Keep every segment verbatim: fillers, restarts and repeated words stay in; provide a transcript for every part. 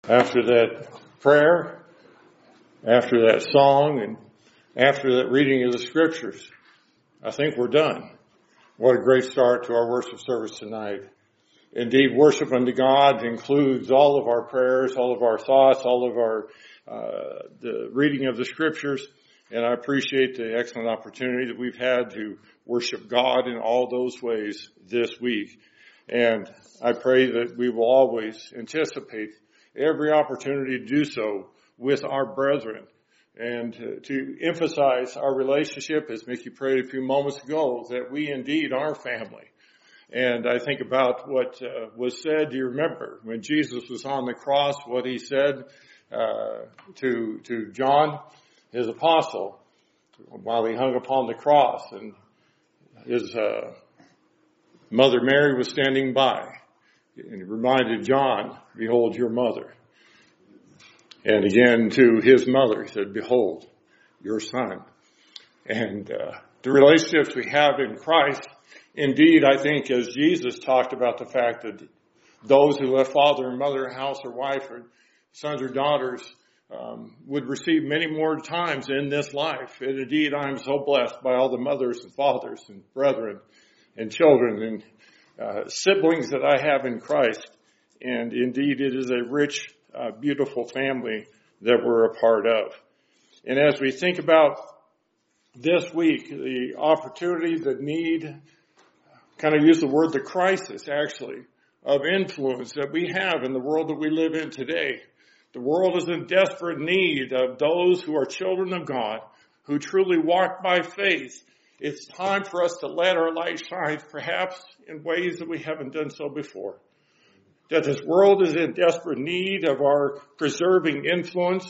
After that prayer, after that song, and after that reading of the scriptures, I think we're done. What a great start to our worship service tonight. Indeed, worship unto God includes all of our prayers, all of our thoughts, all of our uh, the reading of the scriptures. And I appreciate the excellent opportunity that we've had to worship God in all those ways this week. And I pray that we will always anticipate every opportunity to do so with our brethren and to, to emphasize our relationship, as Mickey prayed a few moments ago, that we indeed are family. And I think about what uh, was said. Do you remember when Jesus was on the cross, what he said uh, to to John, his apostle, while he hung upon the cross, and his uh, mother Mary was standing by. And he reminded John, behold your mother. And again to his mother, he said, behold your son. And uh, the relationships we have in Christ, indeed, I think as Jesus talked about the fact that those who left father and mother, house or wife, or sons or daughters, um, would receive many more times in this life. And indeed, I am so blessed by all the mothers and fathers and brethren and children and Uh, siblings that I have in Christ, and indeed it is a rich, uh, beautiful family that we're a part of. And as we think about this week, the opportunity, the need, kind of use the word the crisis actually, of influence that we have in the world that we live in today. The world is in desperate need of those who are children of God, who truly walk by faith. It's time for us to let our light shine, perhaps in ways that we haven't done so before. That this world is in desperate need of our preserving influence.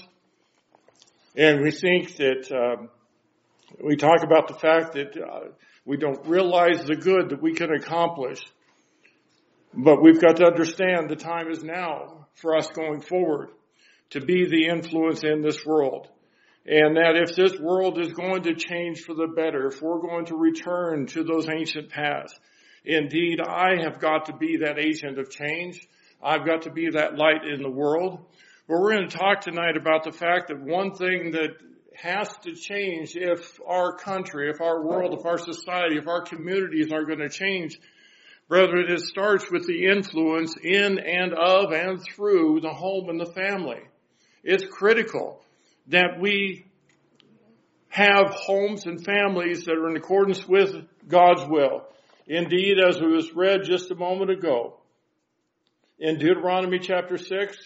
And we think that, um, we talk about the fact that uh, we don't realize the good that we can accomplish. But we've got to understand the time is now for us going forward to be the influence in this world. And that if this world is going to change for the better, if we're going to return to those ancient paths, indeed, I have got to be that agent of change. I've got to be that light in the world. But we're going to talk tonight about the fact that one thing that has to change if our country, if our world, if our society, if our communities are going to change, brethren, it starts with the influence in and of and through the home and the family. It's critical that we have homes and families that are in accordance with God's will. Indeed, as it was read just a moment ago, in Deuteronomy chapter six,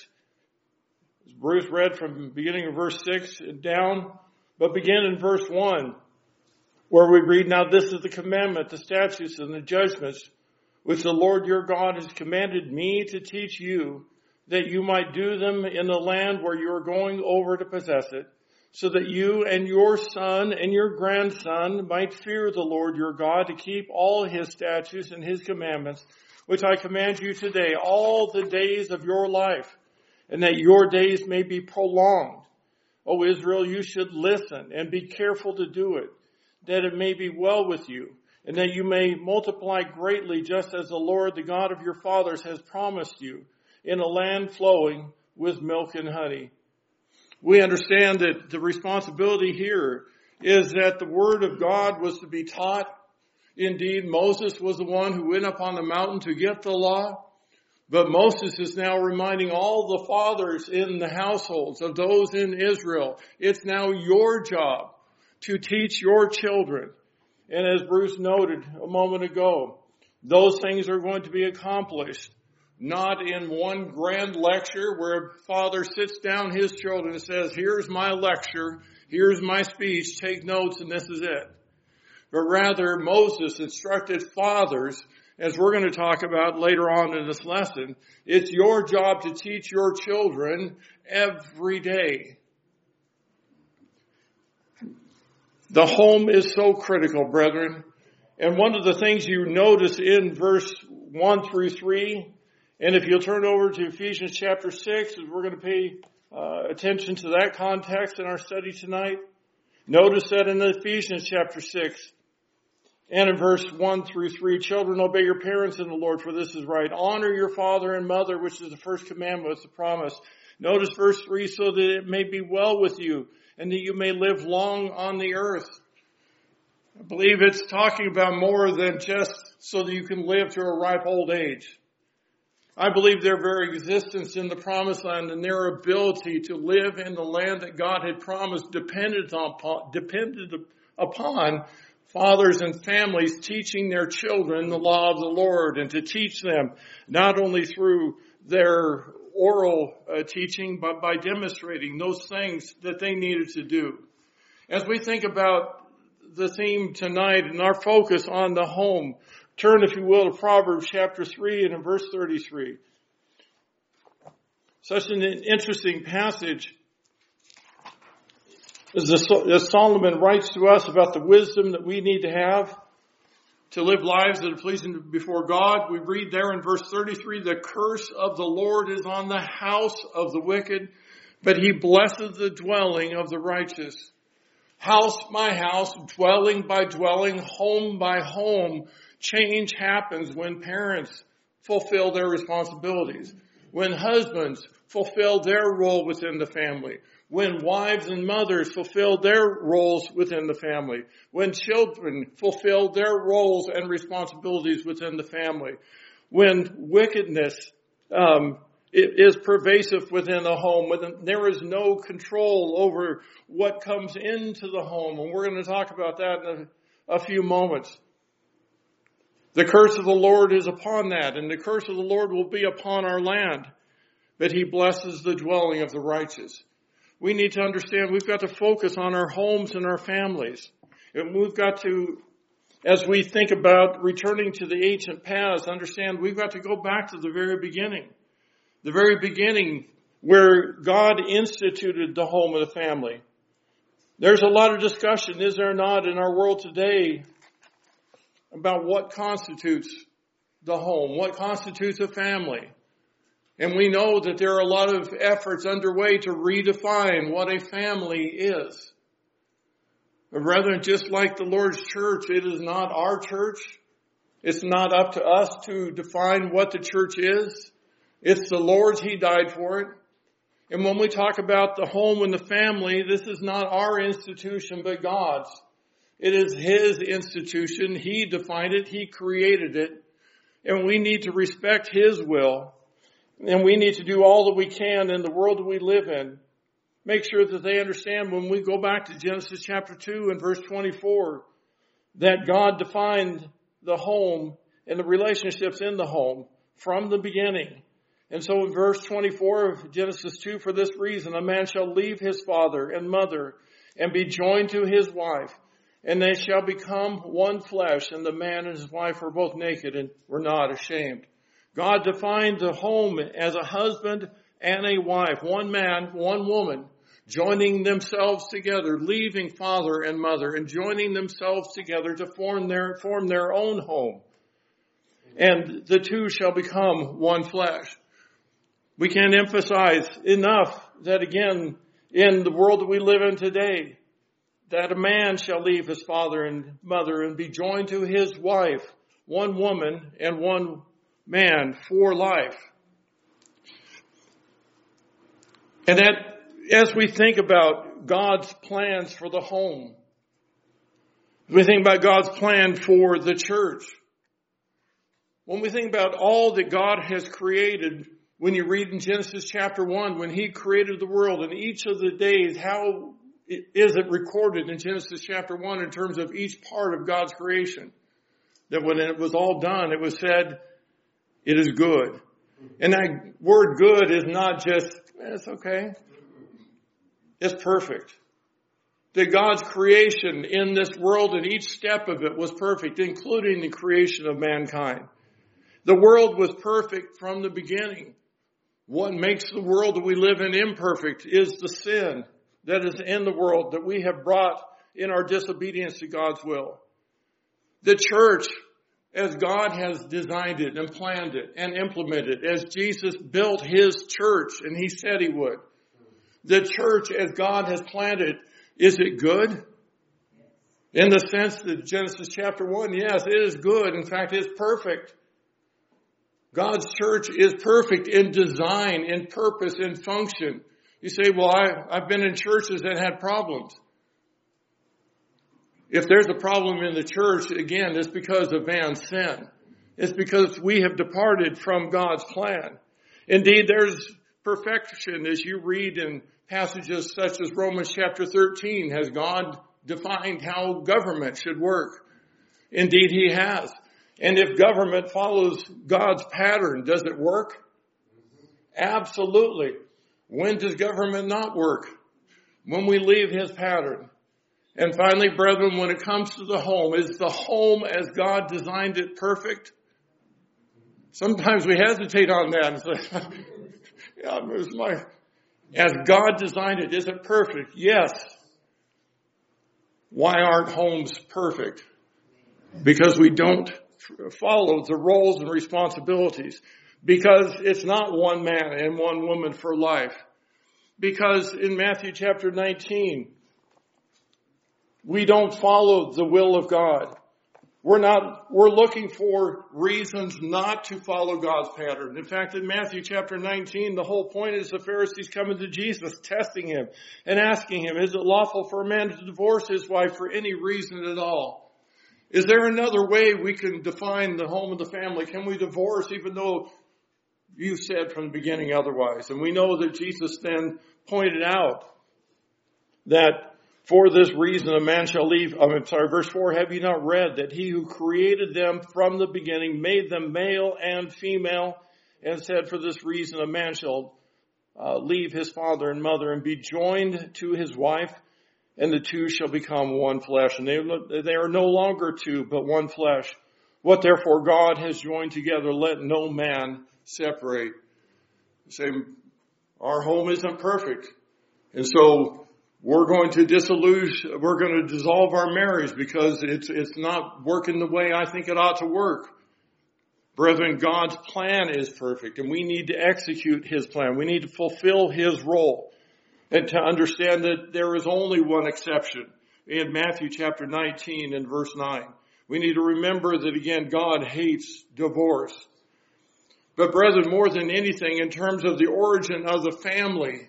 as Bruce read from the beginning of verse six down, but begin in verse one, where we read, now this is the commandment, the statutes, and the judgments, which the Lord your God has commanded me to teach you, that you might do them in the land where you are going over to possess it, so that you and your son and your grandson might fear the Lord your God to keep all his statutes and his commandments, which I command you today, all the days of your life, and that your days may be prolonged. O Israel, you should listen and be careful to do it, that it may be well with you, and that you may multiply greatly, just as the Lord, the God of your fathers, has promised you, in a land flowing with milk and honey. We understand that the responsibility here is that the word of God was to be taught. Indeed, Moses was the one who went up on the mountain to get the law. But Moses is now reminding all the fathers in the households of those in Israel, it's now your job to teach your children. And as Bruce noted a moment ago, those things are going to be accomplished not in one grand lecture where a father sits down his children and says, here's my lecture, here's my speech, take notes, and this is it. But rather, Moses instructed fathers, as we're going to talk about later on in this lesson, it's your job to teach your children every day. The home is so critical, brethren. And one of the things you notice in verse one through three, and if you'll turn over to Ephesians chapter six, we're going to pay uh, attention to that context in our study tonight. Notice that in Ephesians chapter six and in verse one through three, children, obey your parents in the Lord, for this is right. Honor your father and mother, which is the first commandment with the promise, Notice verse three, so that it may be well with you and that you may live long on the earth. I believe it's talking about more than just so that you can live to a ripe old age. I believe their very existence in the promised land and their ability to live in the land that God had promised depended upon, depended upon fathers and families teaching their children the law of the Lord, and to teach them not only through their oral uh, teaching, but by demonstrating those things that they needed to do. As we think about the theme tonight and our focus on the home, turn, if you will, to Proverbs chapter three and in verse thirty-three. Such an interesting passage as Solomon writes to us about the wisdom that we need to have to live lives that are pleasing before God. We read there in verse thirty-three, the curse of the Lord is on the house of the wicked, but he blesses the dwelling of the righteous. House by house, dwelling by dwelling, home by home, change happens when parents fulfill their responsibilities, when husbands fulfill their role within the family, when wives and mothers fulfill their roles within the family, when children fulfill their roles and responsibilities within the family, when wickedness um, is pervasive within the home, when there is no control over what comes into the home. And we're going to talk about that in a, a few moments. The curse of the Lord is upon that, and the curse of the Lord will be upon our land, but he blesses the dwelling of the righteous. We need to understand we've got to focus on our homes and our families. And we've got to, as we think about returning to the ancient past, understand we've got to go back to the very beginning. The very beginning where God instituted the home and the family. There's a lot of discussion, is there not, in our world today about what constitutes the home, what constitutes a family. And we know that there are a lot of efforts underway to redefine what a family is. But rather, just like the Lord's church, it is not our church. It's not up to us to define what the church is. It's the Lord's. He died for it. And when we talk about the home and the family, this is not our institution, but God's. It is His institution. He defined it. He created it. And we need to respect His will. And we need to do all that we can in the world that we live in. Make sure that they understand when we go back to Genesis chapter two and verse twenty-four, that God defined the home and the relationships in the home from the beginning. And so in verse twenty-four of Genesis two, for this reason, a man shall leave his father and mother and be joined to his wife, and they shall become one flesh, and the man and his wife were both naked and were not ashamed. God defined the home as a husband and a wife, one man, one woman, joining themselves together, leaving father and mother, and joining themselves together to form their, form their own home. And the two shall become one flesh. We can't emphasize enough that, again, in the world that we live in today, that a man shall leave his father and mother and be joined to his wife, one woman and one man for life. And that, as we think about God's plans for the home, we think about God's plan for the church. When we think about all that God has created, when you read in Genesis chapter one, when He created the world and each of the days, how is it recorded in Genesis chapter one in terms of each part of God's creation? That when it was all done, it was said, it is good. And that word good is not just, eh, it's okay. It's perfect. That God's creation in this world and each step of it was perfect, including the creation of mankind. The world was perfect from the beginning. What makes the world that we live in imperfect is the sin that is in the world that we have brought in our disobedience to God's will. The church, as God has designed it and planned it and implemented, as Jesus built His church and He said He would. The church, as God has planned it, is it good? In the sense that Genesis chapter one, yes, it is good. In fact, it's perfect. God's church is perfect in design, in purpose, in function. You say, well, I, I've been in churches that had problems. If there's a problem in the church, again, it's because of man's sin. It's because we have departed from God's plan. Indeed, there's perfection as you read in passages such as Romans chapter thirteen. Has God defined how government should work? Indeed, He has. And if government follows God's pattern, does it work? Absolutely. When does government not work? When we leave His pattern. And finally, brethren, when it comes to the home, is the home as God designed it perfect? Sometimes we hesitate on that and say, yeah, it's my, as God designed it, is it perfect? Yes. Why aren't homes perfect? Because we don't follow the roles and responsibilities. Because it's not one man and one woman for life. Because in Matthew chapter nineteen, we don't follow the will of God. We're not, we're looking for reasons not to follow God's pattern. In fact, in Matthew chapter nineteen, the whole point is the Pharisees coming to Jesus, testing Him and asking Him, is it lawful for a man to divorce his wife for any reason at all? Is there another way we can define the home and the family? Can we divorce even though you said from the beginning otherwise? And we know that Jesus then pointed out that for this reason a man shall leave, I'm sorry, verse four, have you not read that He who created them from the beginning made them male and female, and said for this reason a man shall uh, leave his father and mother and be joined to his wife, and the two shall become one flesh. And they, they are no longer two, but one flesh. What therefore God has joined together, let no man separate. Say, our home isn't perfect. And so we're going to disilluge, we're going to dissolve our marriage because it's, it's not working the way I think it ought to work. Brethren, God's plan is perfect and we need to execute His plan. We need to fulfill His role and to understand that there is only one exception in Matthew chapter nineteen and verse nine. We need to remember that again, God hates divorce. But brethren, more than anything, in terms of the origin of the family,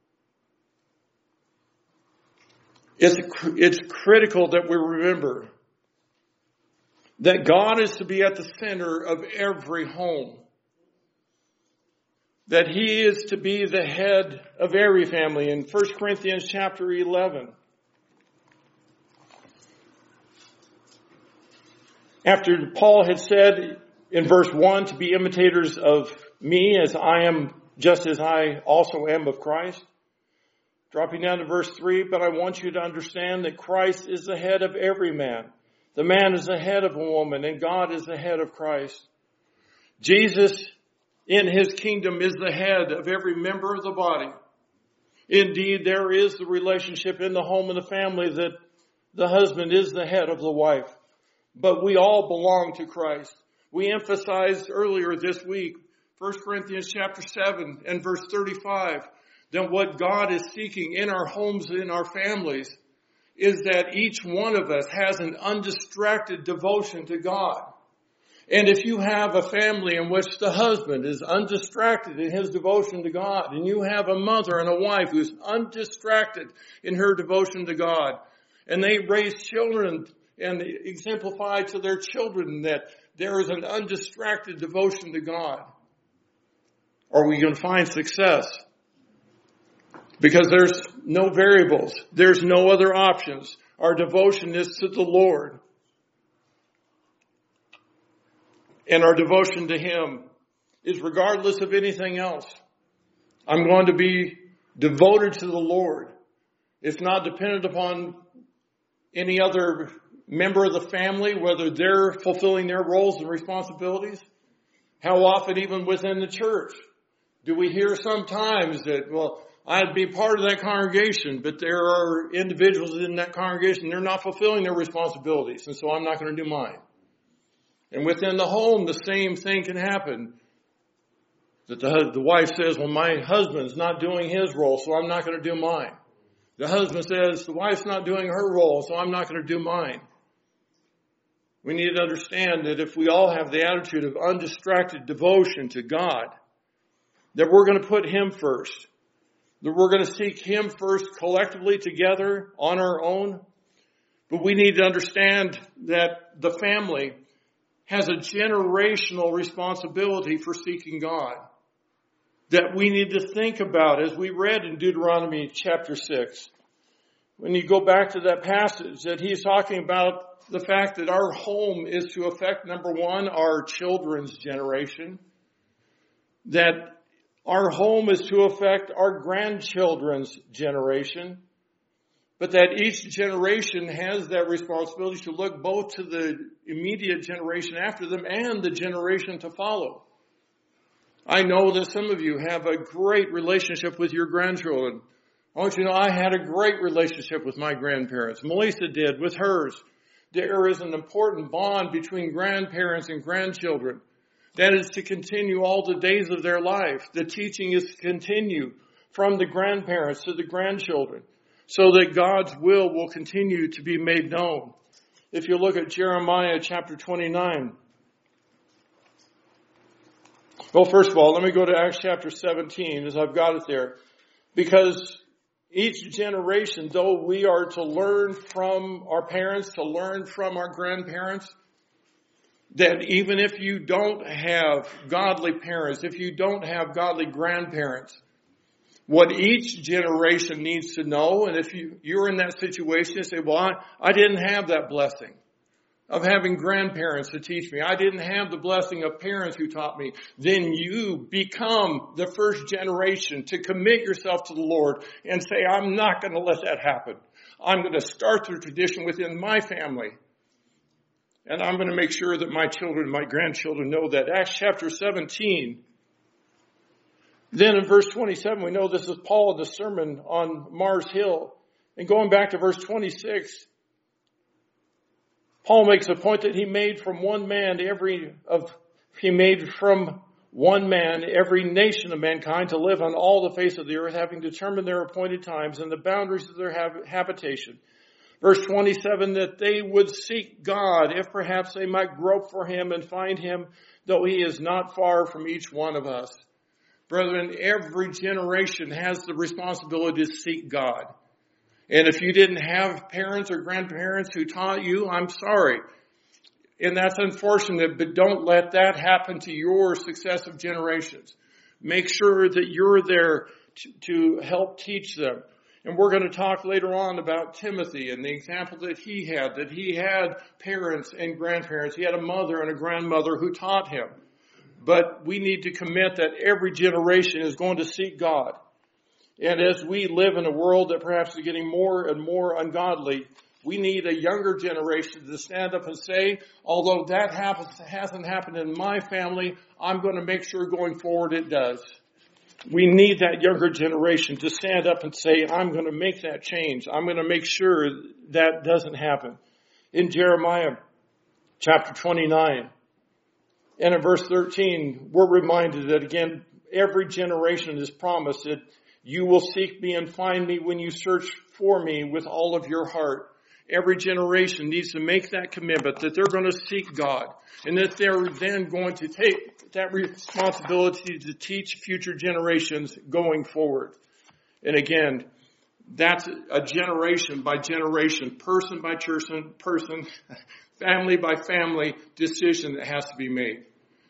It's, it's critical that we remember that God is to be at the center of every home. That He is to be the head of every family. In First Corinthians chapter eleven, after Paul had said in verse one to be imitators of me as I am, just as I also am of Christ. Dropping down to verse three, but I want you to understand that Christ is the head of every man. The man is the head of a woman, and God is the head of Christ. Jesus in His kingdom is the head of every member of the body. Indeed, there is the relationship in the home and the family that the husband is the head of the wife. But we all belong to Christ. We emphasized earlier this week, First Corinthians chapter seven and verse thirty-five, then what God is seeking in our homes and in our families is that each one of us has an undistracted devotion to God. And if you have a family in which the husband is undistracted in his devotion to God, and you have a mother and a wife who's undistracted in her devotion to God, and they raise children and exemplify to their children that there is an undistracted devotion to God, are we going to find success? Because there's no variables. There's no other options. Our devotion is to the Lord. And our devotion to Him is regardless of anything else. I'm going to be devoted to the Lord. It's not dependent upon any other member of the family, whether they're fulfilling their roles and responsibilities. How often, even within the church, do we hear sometimes that, well, I'd be part of that congregation, but there are individuals in that congregation, they're not fulfilling their responsibilities, and so I'm not going to do mine. And within the home, the same thing can happen. That the, the wife says, well, my husband's not doing his role, so I'm not going to do mine. The husband says, the wife's not doing her role, so I'm not going to do mine. We need to understand that if we all have the attitude of undistracted devotion to God, that we're going to put Him first, that we're going to seek Him first collectively together on our own. But we need to understand that the family has a generational responsibility for seeking God, that we need to think about, as we read in Deuteronomy chapter six. When you go back to that passage, that he's talking about the fact that our home is to affect, number one, our children's generation, that our home is to affect our grandchildren's generation, but that each generation has that responsibility to look both to the immediate generation after them and the generation to follow. I know that some of you have a great relationship with your grandchildren. I want you to know I had a great relationship with my grandparents. Melissa did with hers. There is an important bond between grandparents and grandchildren. That is to continue all the days of their life. The teaching is to continue from the grandparents to the grandchildren, so that God's will will continue to be made known. If you look at Jeremiah chapter twenty-nine. Well, first of all, let me go to Acts chapter seventeen, as I've got it there. Because each generation, though we are to learn from our parents, to learn from our grandparents, that even if you don't have godly parents, if you don't have godly grandparents, what each generation needs to know, and if you, you're in that situation, you say, well, I, I didn't have that blessing of having grandparents to teach me. I didn't have the blessing of parents who taught me. Then you become the first generation to commit yourself to the Lord and say, I'm not going to let that happen. I'm going to start the tradition within my family. And I'm going to make sure that my children, my grandchildren know that. Acts chapter seventeen. Then in verse twenty-seven, we know this is Paul in the sermon on Mars Hill. And going back to verse twenty-six, Paul makes a point that he made from one man every of he made from one man every nation of mankind to live on all the face of the earth, having determined their appointed times and the boundaries of their hab- habitation. Verse twenty-seven, that they would seek God, if perhaps they might grope for Him and find Him, though He is not far from each one of us. Brethren, every generation has the responsibility to seek God. And if you didn't have parents or grandparents who taught you, I'm sorry. And that's unfortunate, but don't let that happen to your successive generations. Make sure that you're there to, to help teach them. And we're going to talk later on about Timothy and the example that he had, that he had parents and grandparents. He had a mother and a grandmother who taught him. But we need to commit that every generation is going to seek God. And as we live in a world that perhaps is getting more and more ungodly, we need a younger generation to stand up and say, although that happens, hasn't happened in my family, I'm going to make sure going forward it does. We need that younger generation to stand up and say, I'm going to make that change. I'm going to make sure that doesn't happen. In Jeremiah chapter twenty-nine and in verse thirteen, we're reminded that again, every generation is promised that you will seek me and find me when you search for me with all of your heart. Every generation needs to make that commitment that they're going to seek God and that they're then going to take that responsibility to teach future generations going forward. And again, that's a generation by generation, person by person, person, family by family decision that has to be made.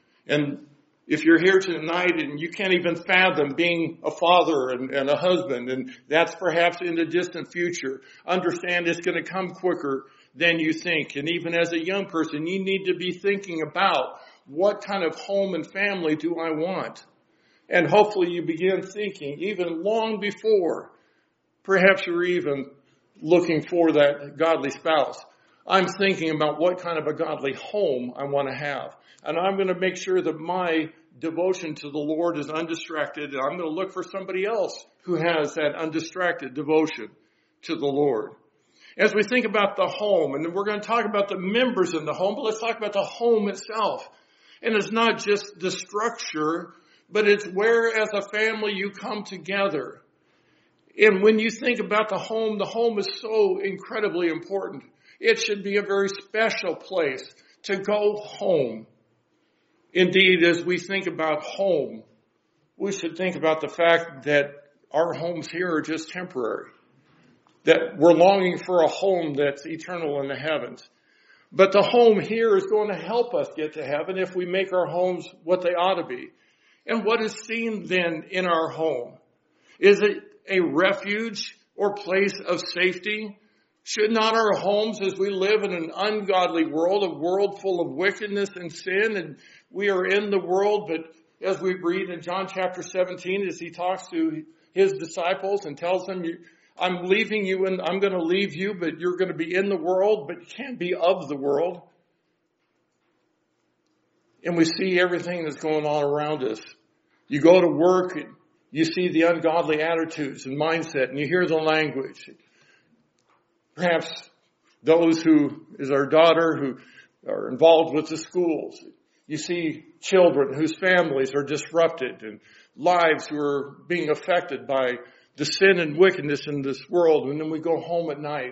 And if you're here tonight and you can't even fathom being a father and, and a husband, and that's perhaps in the distant future, understand it's going to come quicker than you think. And even as a young person, you need to be thinking about what kind of home and family do I want? And hopefully you begin thinking even long before perhaps you're even looking for that godly spouse. I'm thinking about what kind of a godly home I want to have. And I'm going to make sure that my devotion to the Lord is undistracted. And I'm going to look for somebody else who has that undistracted devotion to the Lord. As we think about the home, and we're going to talk about the members in the home, but let's talk about the home itself. And it's not just the structure, but it's where as a family you come together. And when you think about the home, the home is so incredibly important. It should be a very special place to go home. Indeed, as we think about home, we should think about the fact that our homes here are just temporary, that we're longing for a home that's eternal in the heavens. But the home here is going to help us get to heaven if we make our homes what they ought to be. And what is seen then in our home? Is it a refuge or place of safety? Should not our homes, as we live in an ungodly world, a world full of wickedness and sin, and we are in the world, but as we read in John chapter seventeen, as he talks to his disciples and tells them, I'm leaving you and I'm going to leave you, but you're going to be in the world, but you can't be of the world. And we see everything that's going on around us. You go to work, you see the ungodly attitudes and mindset, and you hear the language. Perhaps those who, is our daughter, who are involved with the schools. You see children whose families are disrupted and lives who are being affected by the sin and wickedness in this world. And then we go home at night,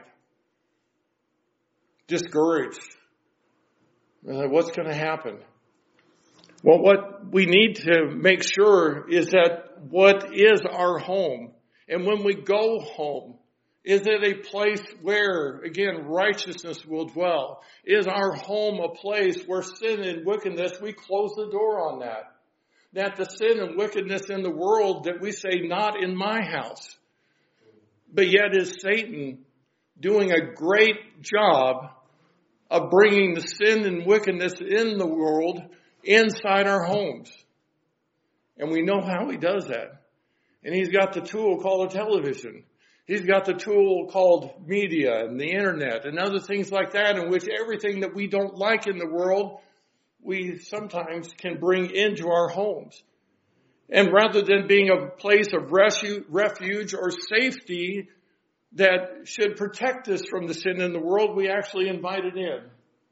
discouraged. What's going to happen? Well, what we need to make sure is that what is our home? And when we go home, is it a place where, again, righteousness will dwell? Is our home a place where sin and wickedness, we close the door on that? That the sin and wickedness in the world that we say, not in my house. But yet is Satan doing a great job of bringing the sin and wickedness in the world inside our homes. And we know how he does that. And he's got the tool called a television. He's got the tool called media and the internet and other things like that, in which everything that we don't like in the world, we sometimes can bring into our homes. And rather than being a place of refuge or safety that should protect us from the sin in the world, we actually invite it in.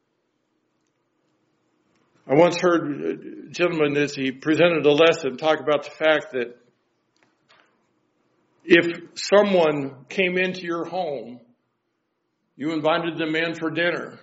I once heard a gentleman, as he presented a lesson, talk about the fact that if someone came into your home, you invited them in for dinner.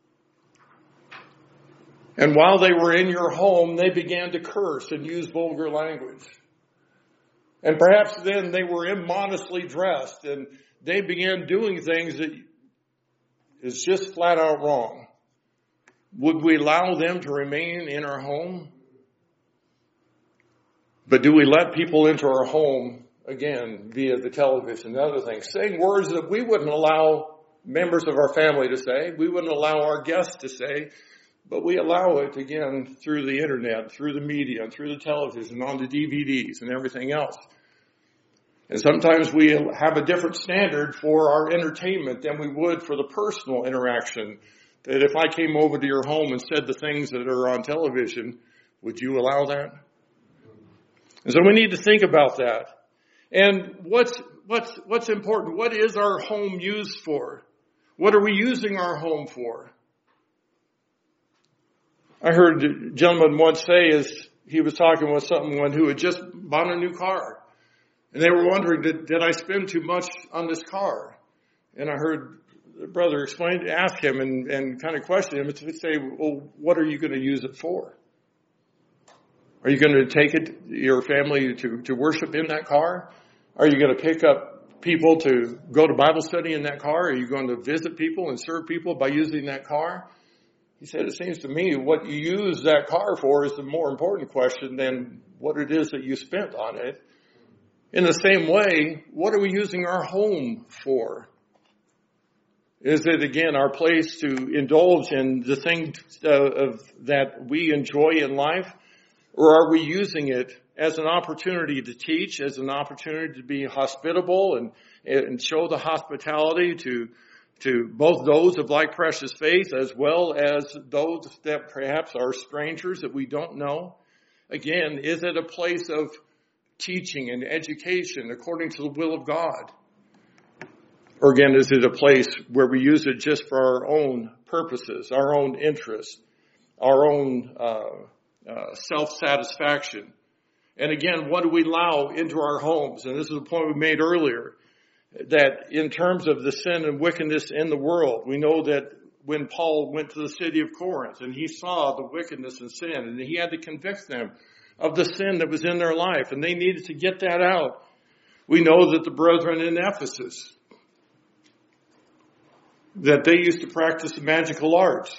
And while they were in your home, they began to curse and use vulgar language. And perhaps then they were immodestly dressed and they began doing things that is just flat out wrong. Would we allow them to remain in our home? But do we let people into our home, again, via the television and other things, saying words that we wouldn't allow members of our family to say, we wouldn't allow our guests to say, but we allow it, again, through the internet, through the media, through the television, on the D V Ds and everything else. And sometimes we have a different standard for our entertainment than we would for the personal interaction. That if I came over to your home and said the things that are on television, would you allow that? And so we need to think about that. And what's, what's, what's important? What is our home used for? What are we using our home for? I heard a gentleman once say, as he was talking with someone who had just bought a new car, and they were wondering, did, did I spend too much on this car? And I heard the brother explain, ask him and, and kind of question him to say, well, what are you going to use it for? Are you going to take it, your family, to, to worship in that car? Are you going to pick up people to go to Bible study in that car? Are you going to visit people and serve people by using that car? He said, it seems to me what you use that car for is the more important question than what it is that you spent on it. In the same way, what are we using our home for? Is it, again, our place to indulge in the things uh, of, that we enjoy in life? Or are we using it as an opportunity to teach, as an opportunity to be hospitable and, and show the hospitality to to both those of like precious faith as well as those that perhaps are strangers that we don't know? Again, is it a place of teaching and education according to the will of God? Or again, is it a place where we use it just for our own purposes, our own interests, our own uh, uh, self-satisfaction? And again, what do we allow into our homes? And this is a point we made earlier, that in terms of the sin and wickedness in the world, we know that when Paul went to the city of Corinth and he saw the wickedness and sin, and he had to convict them of the sin that was in their life, and they needed to get that out. We know that the brethren in Ephesus, that they used to practice the magical arts,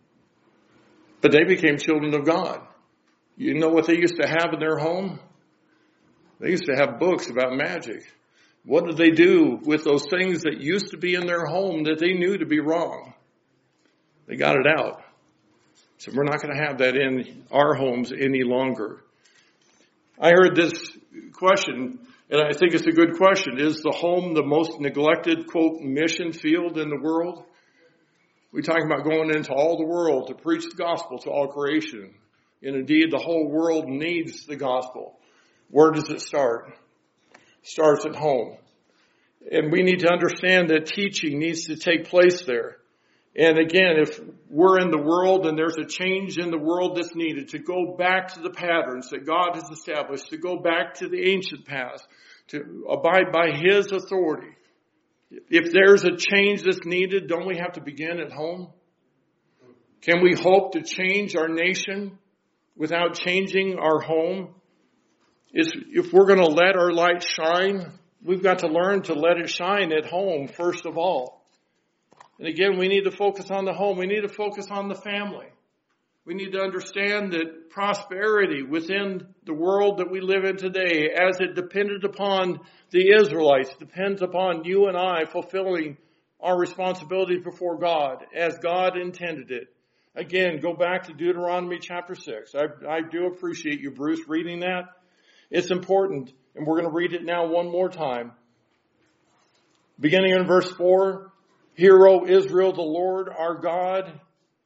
but they became children of God. You know what they used to have in their home? They used to have books about magic. What did they do with those things that used to be in their home that they knew to be wrong? They got it out. So we're not going to have that in our homes any longer. I heard this question, and I think it's a good question. Is the home the most neglected, quote, mission field in the world? We're talking about going into all the world to preach the gospel to all creation. And indeed, the whole world needs the gospel. Where does it start? It starts at home. And we need to understand that teaching needs to take place there. And again, if we're in the world and there's a change in the world that's needed, to go back to the patterns that God has established, to go back to the ancient past, to abide by His authority. If there's a change that's needed, don't we have to begin at home? Can we hope to change our nation without changing our home? Is if we're going to let our light shine, we've got to learn to let it shine at home first of all. And again, we need to focus on the home. We need to focus on the family. We need to understand that prosperity within the world that we live in today, as it depended upon the Israelites, depends upon you and I fulfilling our responsibility before God as God intended it. Again, go back to Deuteronomy chapter six. I, I do appreciate you, Bruce, reading that. It's important, and we're going to read it now one more time. Beginning in verse four, Hear, O Israel, the Lord our God,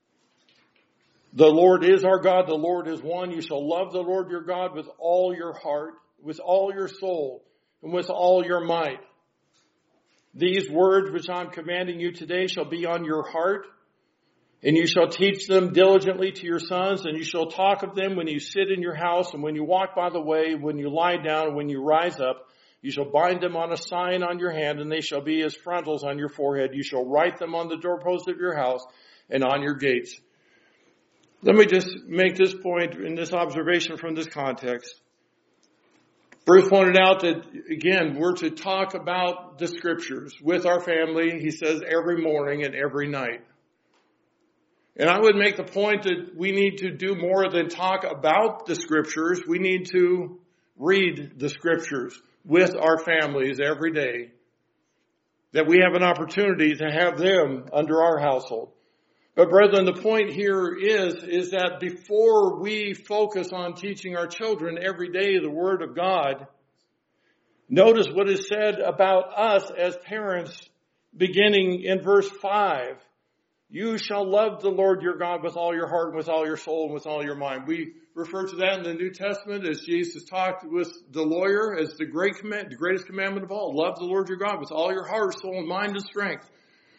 the Lord is our God, the Lord is one. You shall love the Lord your God with all your heart, with all your soul, and with all your might. These words which I'm commanding you today shall be on your heart, and you shall teach them diligently to your sons, and you shall talk of them when you sit in your house, and when you walk by the way, when you lie down, and when you rise up. You shall bind them on a sign on your hand, and they shall be as frontals on your forehead. You shall write them on the doorposts of your house and on your gates. Let me just make this point in this observation from this context. Bruce pointed out that, again, we're to talk about the Scriptures with our family, he says, every morning and every night. And I would make the point that we need to do more than talk about the Scriptures. We need to read the Scriptures with our families every day, that we have an opportunity to have them under our household. But brethren, the point here is, is that before we focus on teaching our children every day the Word of God, notice what is said about us as parents beginning in verse five. You shall love the Lord your God with all your heart, and with all your soul, and with all your mind. We refer to that in the New Testament as Jesus talked with the lawyer as the great command, the greatest commandment of all. Love the Lord your God with all your heart, soul, and mind and strength.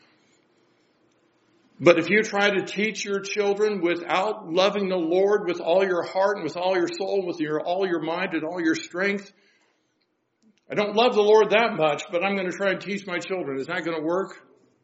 But if you try to teach your children without loving the Lord with all your heart and with all your soul, with your all your mind and all your strength, I don't love the Lord that much, but I'm going to try and teach my children. Is that going to work?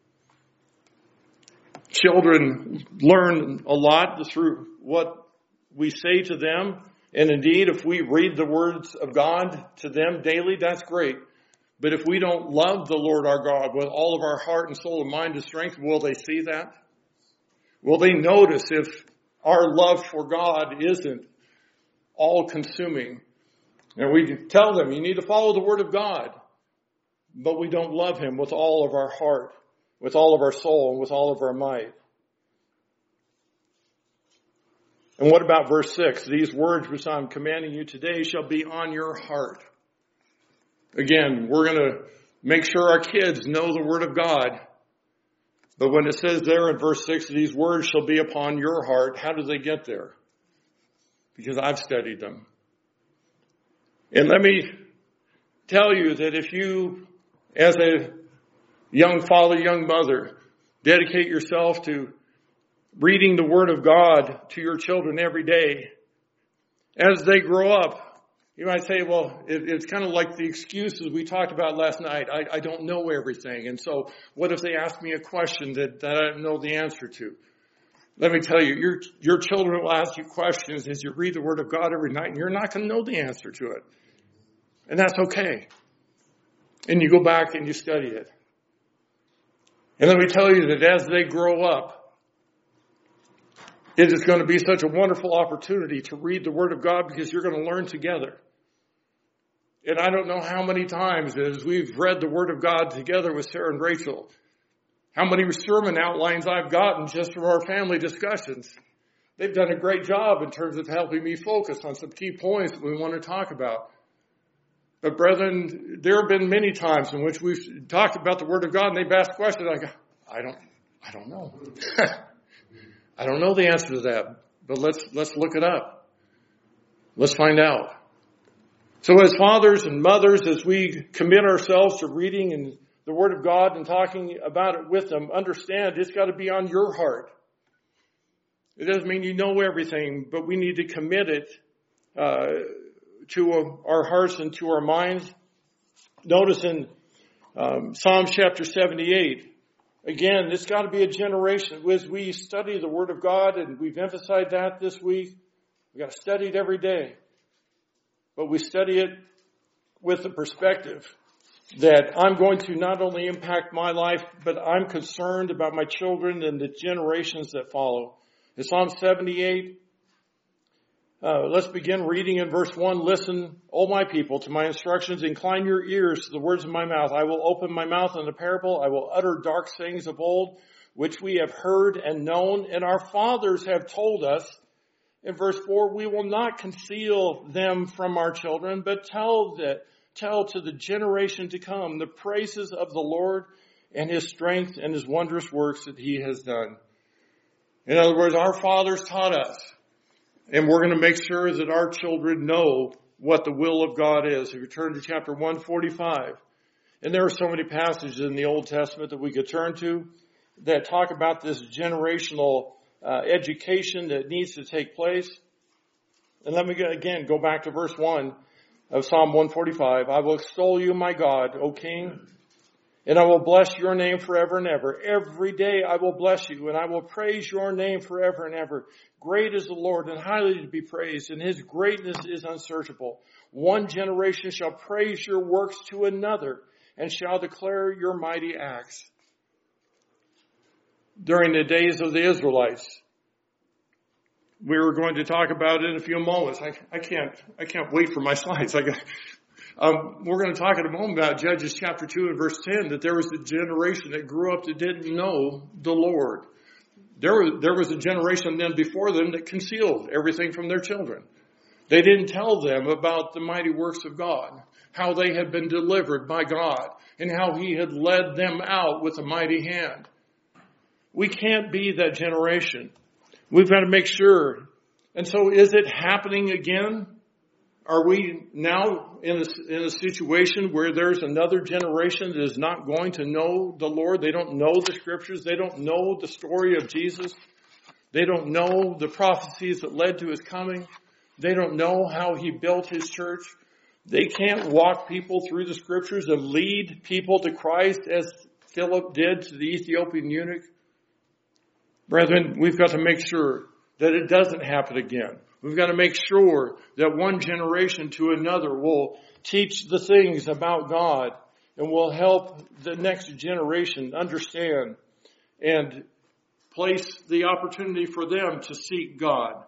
Children learn a lot through what we say to them. And indeed, if we read the words of God to them daily, that's great. But if we don't love the Lord our God with all of our heart and soul and mind and strength, will they see that? Will they notice if our love for God isn't all-consuming? And we tell them, you need to follow the Word of God. But we don't love Him with all of our heart, with all of our soul, and with all of our might. And what about verse six? These words which I'm commanding you today shall be on your heart. Again, we're going to make sure our kids know the Word of God. But when it says there in verse six, these words shall be upon your heart, how do they get there? Because I've studied them. And let me tell you that if you, as a young father, young mother, dedicate yourself to reading the Word of God to your children every day, as they grow up, You might say, well, it, it's kind of like the excuses we talked about last night. I, I don't know everything. And so what if they ask me a question that, that I don't know the answer to? Let me tell you, your, your children will ask you questions as you read the Word of God every night, and you're not going to know the answer to it. And that's okay. And you go back and you study it. And let me tell you that as they grow up, it is going to be such a wonderful opportunity to read the Word of God because you're going to learn together. And I don't know how many times as we've read the Word of God together with Sarah and Rachel, how many sermon outlines I've gotten just from our family discussions. They've done a great job in terms of helping me focus on some key points that we want to talk about. But brethren, there have been many times in which we've talked about the Word of God and they've asked questions. I go, I don't, I don't know. I don't know the answer to that, but let's, let's look it up. Let's find out. So as fathers and mothers, as we commit ourselves to reading and the Word of God and talking about it with them, understand it's got to be on your heart. It doesn't mean you know everything, but we need to commit it uh, to our hearts and to our minds. Notice in um, Psalm chapter seventy-eight, again, it's got to be a generation. As we study the Word of God, and we've emphasized that this week, we've got to study it every day. But we study it with the perspective that I'm going to not only impact my life, but I'm concerned about my children and the generations that follow. In Psalm seventy-eight, uh, let's begin reading in verse one. Listen, O my people, to my instructions. Incline your ears to the words of my mouth. I will open my mouth in a parable. I will utter dark sayings of old, which we have heard and known, and our fathers have told us. In verse four, we will not conceal them from our children, but tell that Tell to the generation to come the praises of the Lord and His strength and His wondrous works that He has done. In other words, our fathers taught us, and we're going to make sure that our children know what the will of God is. If you turn to chapter one forty-five, and there are so many passages in the Old Testament that we could turn to that talk about this generational uh, education that needs to take place. And let me again go back to verse one. Of Psalm one forty-five, I will extol you, my God, O King, and I will bless your name forever and ever. Every day I will bless you, and I will praise your name forever and ever. Great is the Lord, and highly to be praised, and His greatness is unsearchable. One generation shall praise your works to another, and shall declare your mighty acts. During the days of the Israelites, we were going to talk about it in a few moments. I, I can't, I can't wait for my slides. I got, um, we're going to talk in a moment about Judges chapter two and verse ten, that there was a generation that grew up that didn't know the Lord. There was, there was a generation then before them that concealed everything from their children. They didn't tell them about the mighty works of God, how they had been delivered by God, and how He had led them out with a mighty hand. We can't be that generation. We've got to make sure. And so is it happening again? Are we now in a, in a situation where there's another generation that is not going to know the Lord? They don't know the Scriptures. They don't know the story of Jesus. They don't know the prophecies that led to His coming. They don't know how He built His church. They can't walk people through the Scriptures and lead people to Christ as Philip did to the Ethiopian eunuch. Brethren, we've got to make sure that it doesn't happen again. We've got to make sure that one generation to another will teach the things about God and will help the next generation understand and place the opportunity for them to seek God.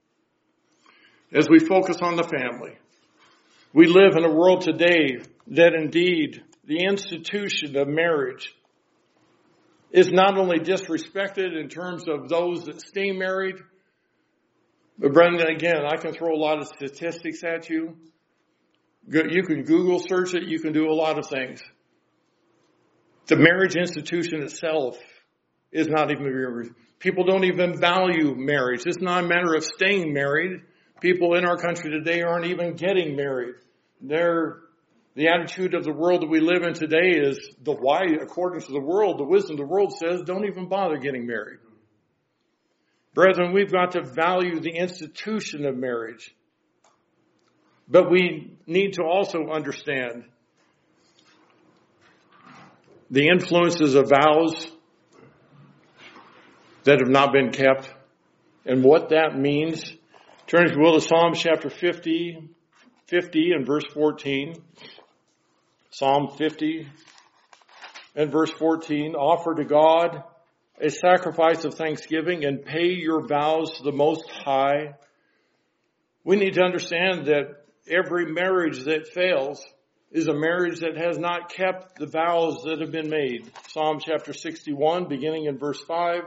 As we focus on the family, we live in a world today that indeed the institution of marriage is not only disrespected in terms of those that stay married, but Brendan, again, I can throw a lot of statistics at you. You can Google search it. You can do a lot of things. The marriage institution itself is not even, people don't even value marriage. It's not a matter of staying married. People in our country today aren't even getting married. They're The attitude of the world that we live in today is the why, according to the world, the wisdom of the world says, don't even bother getting married. Brethren, we've got to value the institution of marriage. But we need to also understand the influences of vows that have not been kept and what that means. Turn, if you will, to Psalms chapter fifty, fifty and verse fourteen. Psalm fifty and verse fourteen. Offer to God a sacrifice of thanksgiving and pay your vows to the Most High. We need to understand that every marriage that fails is a marriage that has not kept the vows that have been made. Psalm chapter sixty-one, beginning in verse five.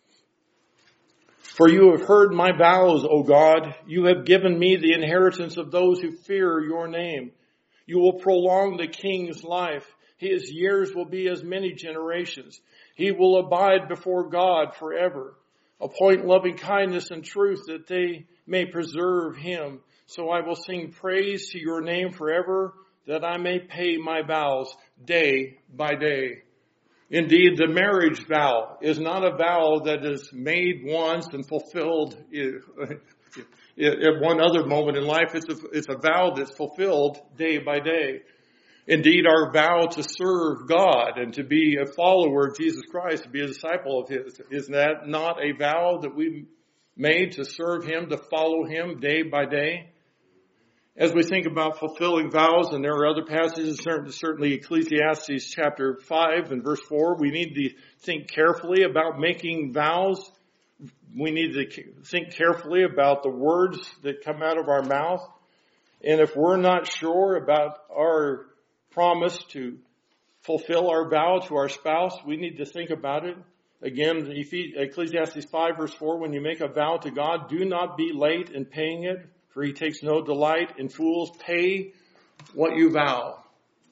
For you have heard my vows, O God. You have given me the inheritance of those who fear your name. You will prolong the king's life. His years will be as many generations. He will abide before God forever. Appoint loving kindness and truth that they may preserve him. So I will sing praise to your name forever, that I may pay my vows day by day. Indeed, the marriage vow is not a vow that is made once and fulfilled at one other moment in life. It's a, it's a vow that's fulfilled day by day. Indeed, our vow to serve God and to be a follower of Jesus Christ, to be a disciple of his, is that not a vow that we made to serve him, to follow him day by day? As we think about fulfilling vows, and there are other passages, certainly Ecclesiastes chapter five and verse four, we need to think carefully about making vows. We need to think carefully about the words that come out of our mouth. And if we're not sure about our promise to fulfill our vow to our spouse, we need to think about it. Again, Ecclesiastes five verse four, when you make a vow to God, do not be late in paying it, for he takes no delight in fools. Pay what you vow.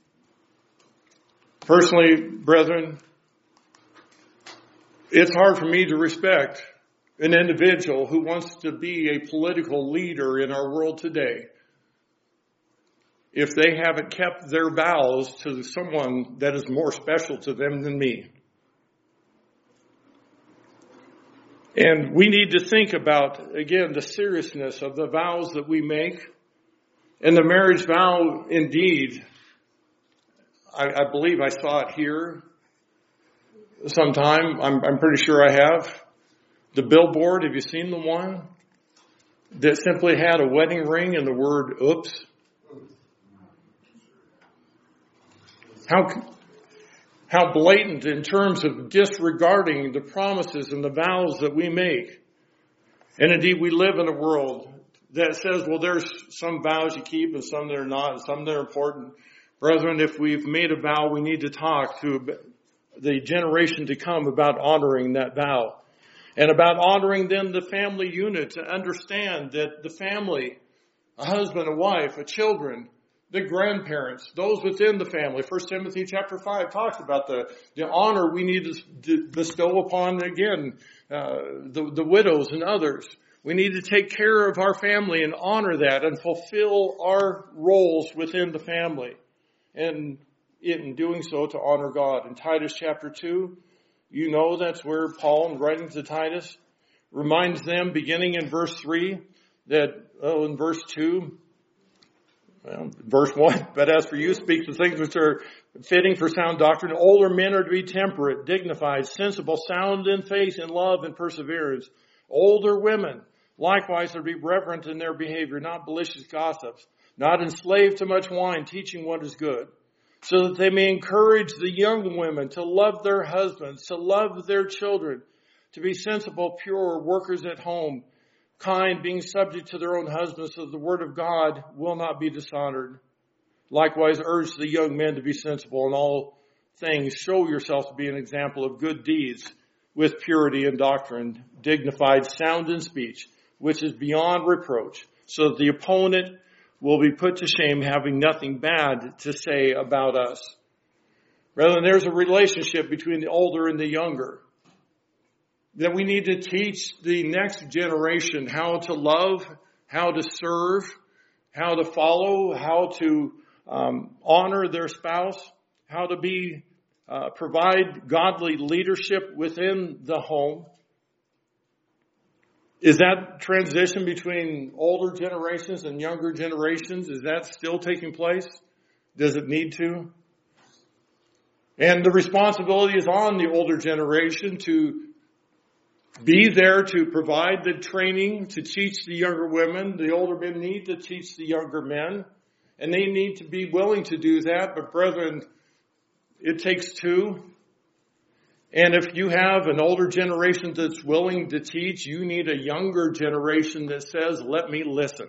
Personally, brethren, it's hard for me to respect an individual who wants to be a political leader in our world today if they haven't kept their vows to someone that is more special to them than me. And we need to think about, again, the seriousness of the vows that we make. And the marriage vow, indeed, I, I believe I saw it here sometime. I'm, I'm pretty sure I have. The billboard, have you seen the one that simply had a wedding ring and the word oops? How, how blatant in terms of disregarding the promises and the vows that we make. And indeed, we live in a world that says, well, there's some vows you keep and some that are not, and some that are important. Brethren, if we've made a vow, we need to talk to the generation to come about honoring that vow. And about honoring then the family unit, to understand that the family, a husband, a wife, a children, the grandparents, those within the family. First Timothy chapter five talks about the, the honor we need to bestow upon, again, uh, the, the widows and others. We need to take care of our family and honor that and fulfill our roles within the family. And in doing so, to honor God. In Titus chapter two, you know that's where Paul, in writing to Titus, reminds them, beginning in verse three, that, oh, in verse two, well, verse one, but as for you, speak the things which are fitting for sound doctrine. Older men are to be temperate, dignified, sensible, sound in faith, in love, and perseverance. Older women, likewise, are to be reverent in their behavior, not malicious gossips, not enslaved to much wine, teaching what is good, so that they may encourage the young women to love their husbands, to love their children, to be sensible, pure, workers at home, kind, being subject to their own husbands, so that the word of God will not be dishonored. Likewise, urge the young men to be sensible in all things. Show yourself to be an example of good deeds with purity and doctrine, dignified, sound in speech, which is beyond reproach, so that the opponent will be put to shame, having nothing bad to say about us. Rather, there's a relationship between the older and the younger, that we need to teach the next generation how to love, how to serve, how to follow, how to um, honor their spouse, how to be uh, provide godly leadership within the home. Is that transition between older generations and younger generations, is that still taking place? Does it need to? And the responsibility is on the older generation to be there to provide the training, to teach the younger women. The older men need to teach the younger men. And they need to be willing to do that. But brethren, it takes two. And if you have an older generation that's willing to teach, you need a younger generation that says, let me listen.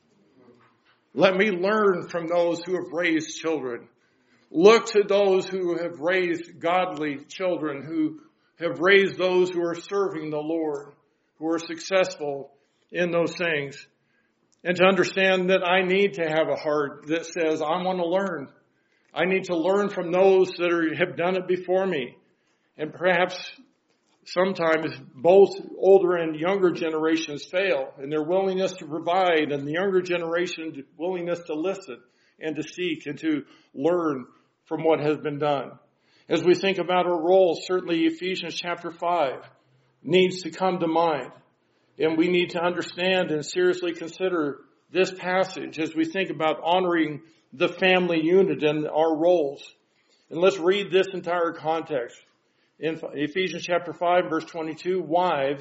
Let me learn from those who have raised children. Look to those who have raised godly children, who have raised those who are serving the Lord, who are successful in those things. And to understand that I need to have a heart that says, I want to learn. I need to learn from those that are, have done it before me. And perhaps sometimes both older and younger generations fail in their willingness to provide, and the younger generation willingness to listen and to seek and to learn from what has been done. As we think about our roles, certainly Ephesians chapter five needs to come to mind. And we need to understand and seriously consider this passage as we think about honoring the family unit and our roles. And let's read this entire context. In Ephesians chapter five, verse twenty-two, wives,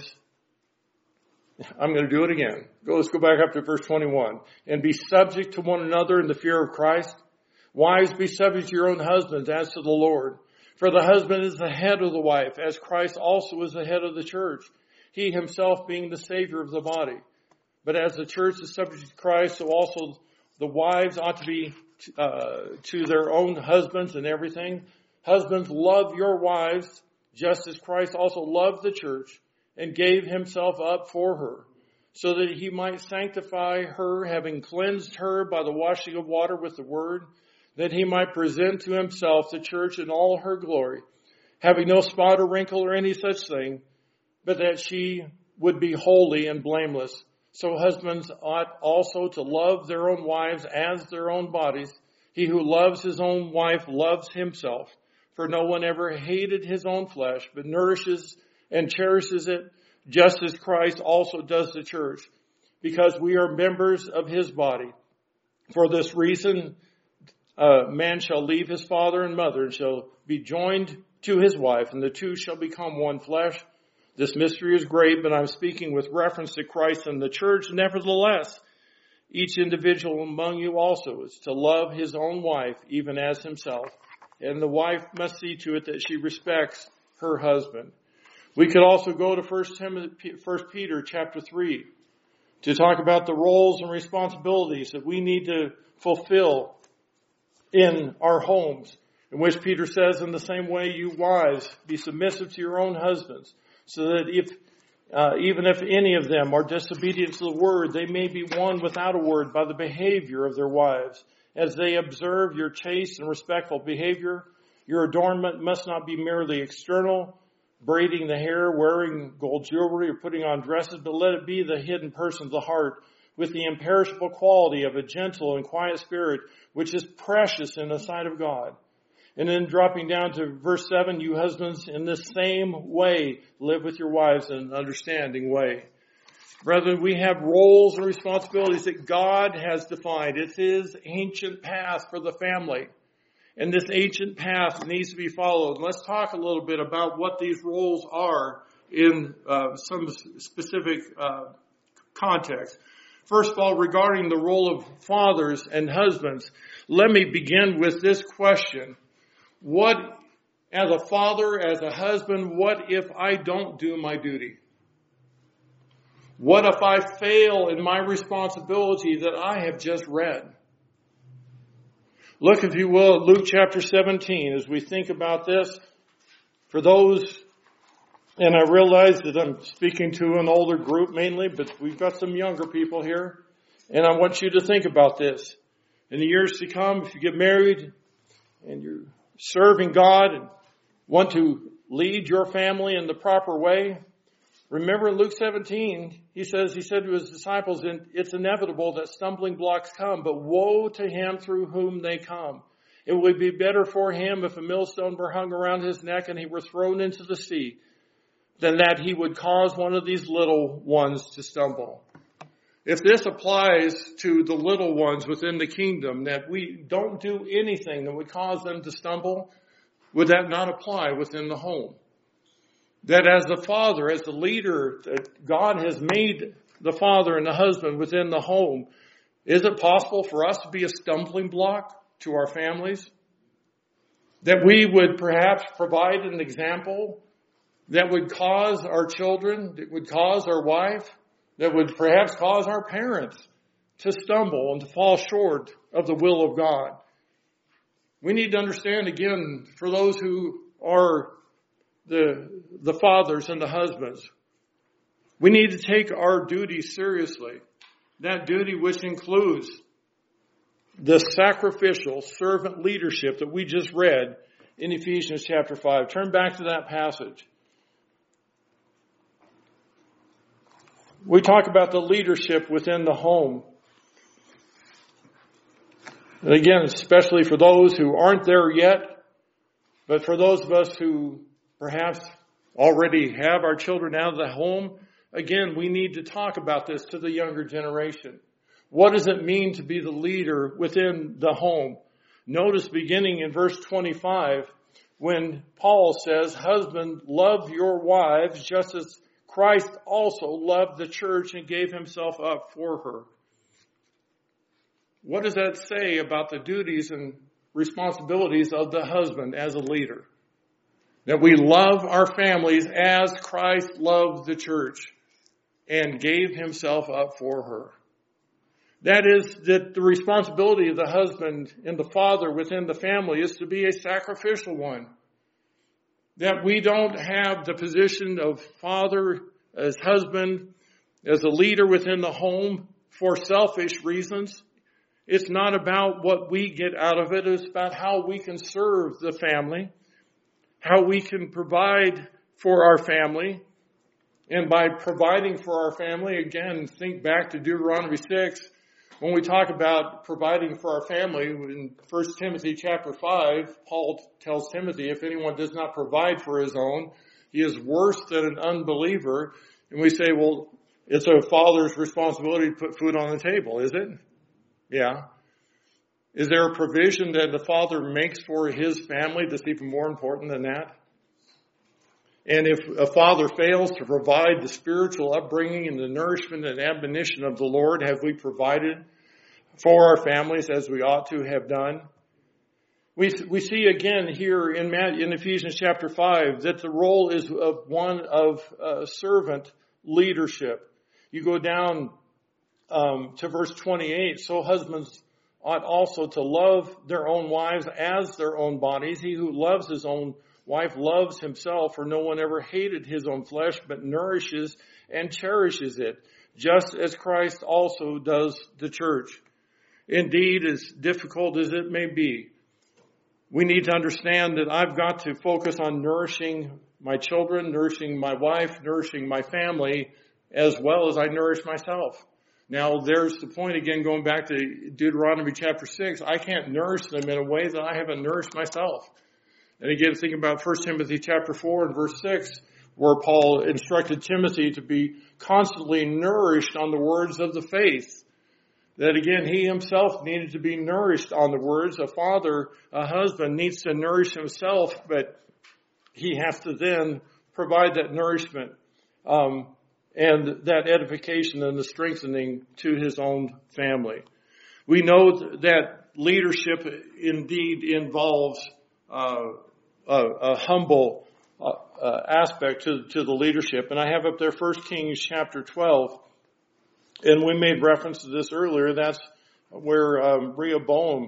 I'm going to do it again. Go, let's go back up to verse twenty-one. And be subject to one another in the fear of Christ. Wives, be subject to your own husbands as to the Lord. For the husband is the head of the wife, as Christ also is the head of the church, he himself being the Savior of the body. But as the church is subject to Christ, so also the wives ought to be uh, to their own husbands and everything. Husbands, love your wives, just as Christ also loved the church and gave himself up for her, so that he might sanctify her, having cleansed her by the washing of water with the word, that he might present to himself the church in all her glory, having no spot or wrinkle or any such thing, but that she would be holy and blameless. So husbands ought also to love their own wives as their own bodies. He who loves his own wife loves himself. For no one ever hated his own flesh, but nourishes and cherishes it, just as Christ also does the church, because we are members of his body. For this reason, a man shall leave his father and mother and shall be joined to his wife, and the two shall become one flesh. This mystery is great, but I'm speaking with reference to Christ and the church. Nevertheless, each individual among you also is to love his own wife, even as himself. And the wife must see to it that she respects her husband. We could also go to First Peter chapter three to talk about the roles and responsibilities that we need to fulfill in our homes, in which Peter says, in the same way, you wives, be submissive to your own husbands, so that if uh, even if any of them are disobedient to the word, they may be won without a word by the behavior of their wives. As they observe your chaste and respectful behavior, your adornment must not be merely external, braiding the hair, wearing gold jewelry, or putting on dresses, but let it be the hidden person of the heart, with the imperishable quality of a gentle and quiet spirit, which is precious in the sight of God. And then dropping down to verse seven, you husbands, in the same way, live with your wives in an understanding way. Brethren, we have roles and responsibilities that God has defined. It's his ancient path for the family. And this ancient path needs to be followed. Let's talk a little bit about what these roles are in uh, some specific uh, context. First of all, regarding the role of fathers and husbands, let me begin with this question. What, as a father, as a husband, what if I don't do my duty? What if I fail in my responsibility that I have just read? Look, if you will, at Luke chapter seventeen, as we think about this. For those, and I realize that I'm speaking to an older group mainly, but we've got some younger people here. And I want you to think about this. In the years to come, if you get married and you're serving God and want to lead your family in the proper way, remember in Luke seventeen, he says, he said to his disciples, it's inevitable that stumbling blocks come, but woe to him through whom they come. It would be better for him if a millstone were hung around his neck and he were thrown into the sea. than that he would cause one of these little ones to stumble. If this applies to the little ones within the kingdom, that we don't do anything that would cause them to stumble, would that not apply within the home? That as the father, as the leader, that God has made the father and the husband within the home, is it possible for us to be a stumbling block to our families? That we would perhaps provide an example that would cause our children, that would cause our wife, that would perhaps cause our parents to stumble and to fall short of the will of God. We need to understand again, for those who are the, the fathers and the husbands, we need to take our duty seriously. That duty which includes the sacrificial servant leadership that we just read in Ephesians chapter five. Turn back to that passage. We talk about the leadership within the home. And again, especially for those who aren't there yet, but for those of us who perhaps already have our children out of the home, again, we need to talk about this to the younger generation. What does it mean to be the leader within the home? Notice beginning in verse twenty-five, when Paul says, "Husband, love your wives just as Christ also loved the church and gave himself up for her." What does that say about the duties and responsibilities of the husband as a leader? That we love our families as Christ loved the church and gave himself up for her. That is, that the responsibility of the husband and the father within the family is to be a sacrificial one. That we don't have the position of father as husband, as a leader within the home for selfish reasons. It's not about what we get out of it. It's about how we can serve the family, how we can provide for our family. And by providing for our family, again, think back to Deuteronomy six. When we talk about providing for our family, in First Timothy chapter five, Paul tells Timothy, if anyone does not provide for his own, he is worse than an unbeliever. And we say, well, it's a father's responsibility to put food on the table, is it? Yeah. Is there a provision that the father makes for his family that's even more important than that? And if a father fails to provide the spiritual upbringing and the nourishment and admonition of the Lord, have we provided for our families as we ought to have done? We we see again here in in Ephesians chapter five that the role is of one of uh, servant leadership. You go down um, to verse twenty-eight. So husbands ought also to love their own wives as their own bodies. He who loves his own wife loves himself, for no one ever hated his own flesh, but nourishes and cherishes it, just as Christ also does the church. Indeed, as difficult as it may be, we need to understand that I've got to focus on nourishing my children, nourishing my wife, nourishing my family, as well as I nourish myself. Now, there's the point again, going back to Deuteronomy chapter six. I can't nourish them in a way that I haven't nourished myself. And again, think about First Timothy chapter four and verse six, where Paul instructed Timothy to be constantly nourished on the words of the faith. That again, he himself needed to be nourished on the words. A father, a husband needs to nourish himself, but he has to then provide that nourishment um, and that edification and the strengthening to his own family. We know that leadership indeed involves uh, a, a humble uh, uh, aspect to, to the leadership. And I have up there First Kings chapter twelve. And we made reference to this earlier. That's where um, Rehoboam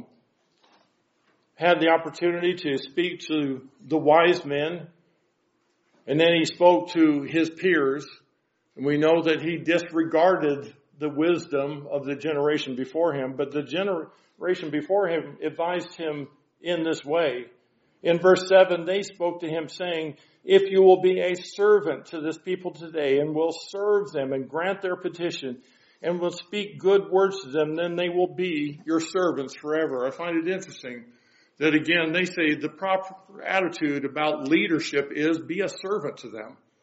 had the opportunity to speak to the wise men. And then he spoke to his peers. And we know that he disregarded the wisdom of the generation before him. But the generation before him advised him in this way. In verse seven, they spoke to him saying, if you will be a servant to this people today and will serve them and grant their petition and will speak good words to them, then they will be your servants forever. I find it interesting that again, they say the proper attitude about leadership is be a servant to them.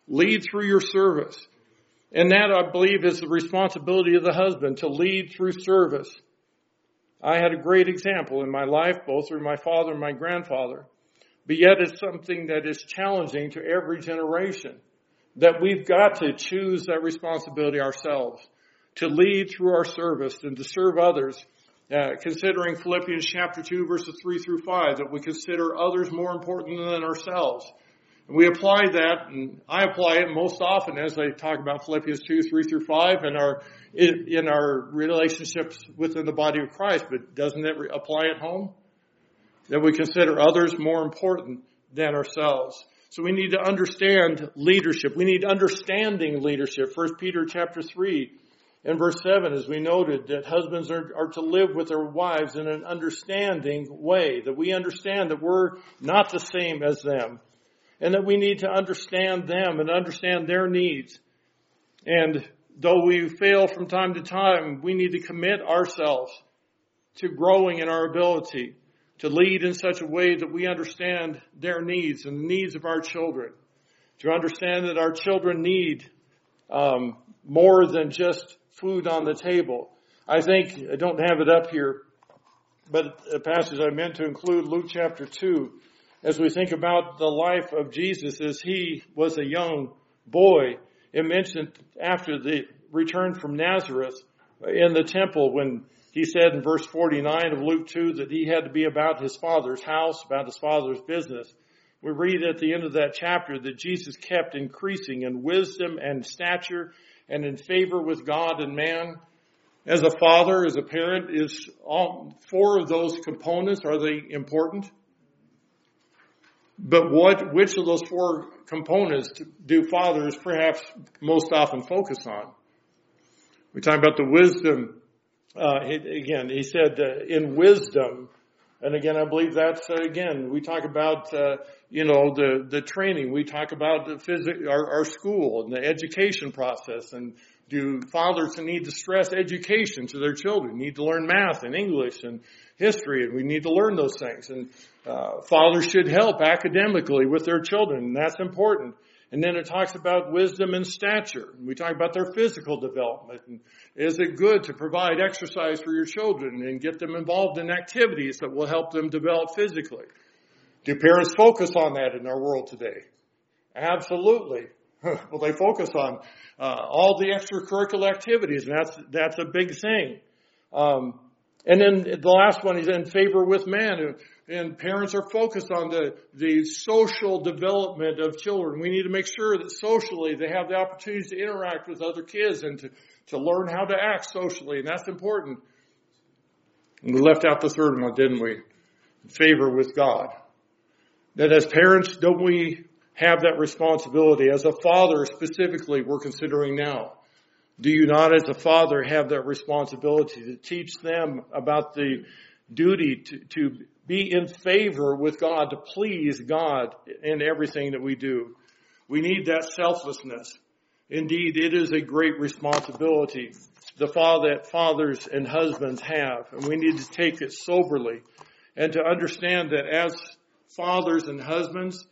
Lead through your service. And that, I believe, is the responsibility of the husband, to lead through service. I had a great example in my life, both through my father and my grandfather. But yet it's something that is challenging to every generation, that we've got to choose that responsibility ourselves, to lead through our service and to serve others. Uh, considering Philippians chapter two, verses three through five, that we consider others more important than ourselves. And we apply that, and I apply it most often as I talk about Philippians two, three through five in our, in our relationships within the body of Christ. But doesn't it apply at home? That we consider others more important than ourselves. So we need to understand leadership. We need understanding leadership. First Peter chapter three and verse seven, as we noted, that husbands are, are to live with their wives in an understanding way. That we understand that we're not the same as them. And that we need to understand them and understand their needs. And though we fail from time to time, we need to commit ourselves to growing in our ability to lead in such a way that we understand their needs and the needs of our children. To understand that our children need um, more than just food on the table. I think, I don't have it up here, but a passage I meant to include, Luke chapter two, as we think about the life of Jesus as he was a young boy. It mentioned after the return from Nazareth in the temple, when he said in verse forty-nine of Luke two that he had to be about his father's house, about his father's business. We read at the end of that chapter that Jesus kept increasing in wisdom and stature and in favor with God and man. As a father, as a parent, is all four of those components, are they important? But what, which of those four components do fathers perhaps most often focus on? We talk about the wisdom. Uh, again, he said uh, in wisdom, and again, I believe that's, uh, again, we talk about, uh, you know, the, the training. We talk about the phys- our, our school and the education process. And do fathers need to stress education to their children? Need to learn math and English and history, and we need to learn those things. And uh, fathers should help academically with their children, and that's important. And then it talks about wisdom and stature. We talk about their physical development. And is it good to provide exercise for your children and get them involved in activities that will help them develop physically? Do parents focus on that in our world today? Absolutely. Well, they focus on uh, all the extracurricular activities, and that's that's a big thing. Um, and then the last one is in favor with man. And parents are focused on the, the social development of children. We need to make sure that socially they have the opportunities to interact with other kids and to, to learn how to act socially. And that's important. And we left out the third one, didn't we? Favor with God. That as parents, don't we have that responsibility? As a father specifically, we're considering now. Do you not, as a father, have that responsibility to teach them about the duty to, to be in favor with God, to please God in everything that we do? We need that selflessness. Indeed, it is a great responsibility the father, that fathers and husbands have, and we need to take it soberly and to understand that as fathers and husbands,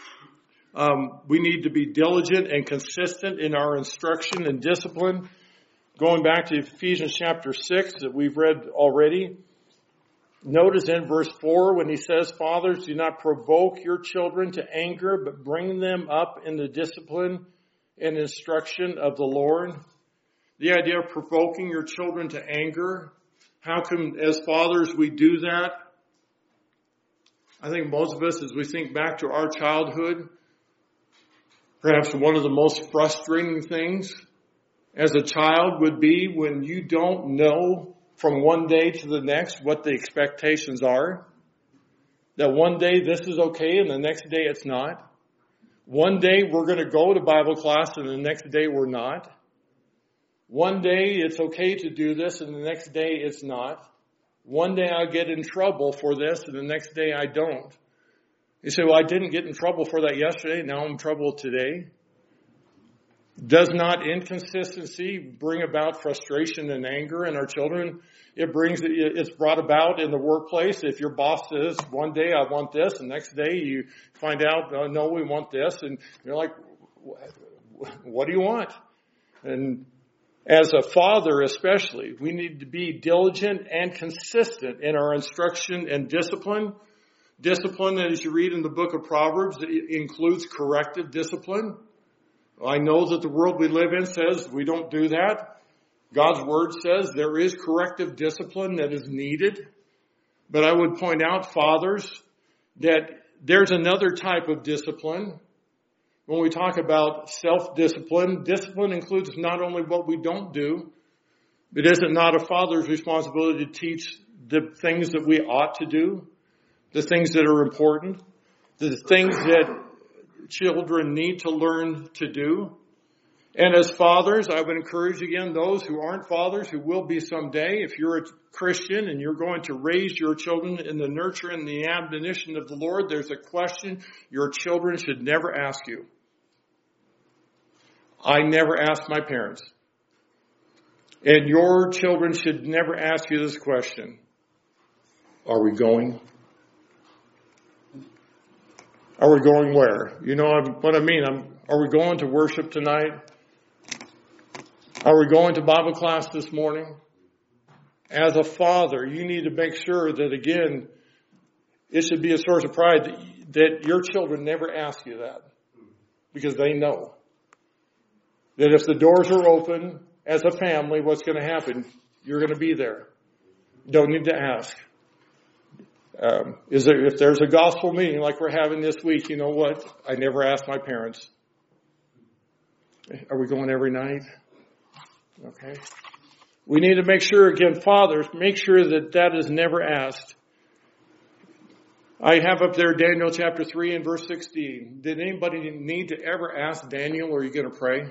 um, we need to be diligent and consistent in our instruction and discipline. Going back to Ephesians chapter six that we've read already, notice in verse four when he says, fathers, do not provoke your children to anger, but bring them up in the discipline and instruction of the Lord. The idea of provoking your children to anger, how come as fathers we do that? I think most of us, as we think back to our childhood, perhaps one of the most frustrating things as a child would be when you don't know from one day to the next what the expectations are. That one day this is okay and the next day it's not. One day we're going to go to Bible class and the next day we're not. One day it's okay to do this and the next day it's not. One day I'll get in trouble for this and the next day I don't. You say, well, I didn't get in trouble for that yesterday, now I'm in trouble today. Does not inconsistency bring about frustration and anger in our children? It brings, it's brought about in the workplace. If your boss says, one day I want this, and the next day you find out, oh, no, we want this. And you're like, what do you want? And as a father especially, we need to be diligent and consistent in our instruction and discipline. Discipline, as you read in the book of Proverbs, it includes corrective discipline. I know that the world we live in says we don't do that. God's word says there is corrective discipline that is needed. But I would point out, fathers, that there's another type of discipline. When we talk about self-discipline, discipline includes not only what we don't do, but is it not a father's responsibility to teach the things that we ought to do, the things that are important, the things that children need to learn to do? And as fathers, I would encourage again those who aren't fathers, who will be someday, if you're a Christian and you're going to raise your children in the nurture and the admonition of the Lord, there's a question your children should never ask you. I never asked my parents. And your children should never ask you this question. Are we going? Are we going where? You know what I mean? I'm, are we going to worship tonight? Are we going to Bible class this morning? As a father, you need to make sure that, again, it should be a source of pride that, that your children never ask you that, because they know that if the doors are open as a family, what's going to happen? You're going to be there. Don't need to ask. Um, is there, if there's a gospel meeting like we're having this week, you know what? I never asked my parents. Are we going every night? Okay. We need to make sure, again, fathers, make sure that that is never asked. I have up there Daniel chapter three and verse sixteen. Did anybody need to ever ask Daniel, are you going to pray?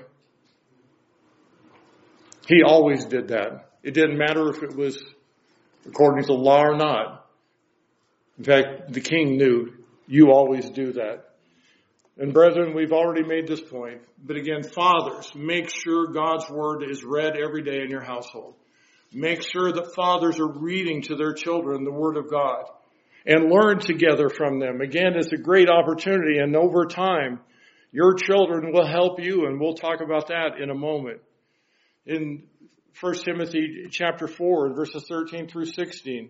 He always did that. It didn't matter if it was according to law or not. In fact, the king knew you always do that. And brethren, we've already made this point. But again, fathers, make sure God's word is read every day in your household. Make sure that fathers are reading to their children the word of God and learn together from them. Again, it's a great opportunity, and over time, your children will help you, and we'll talk about that in a moment. In First Timothy chapter four, verses thirteen through sixteen,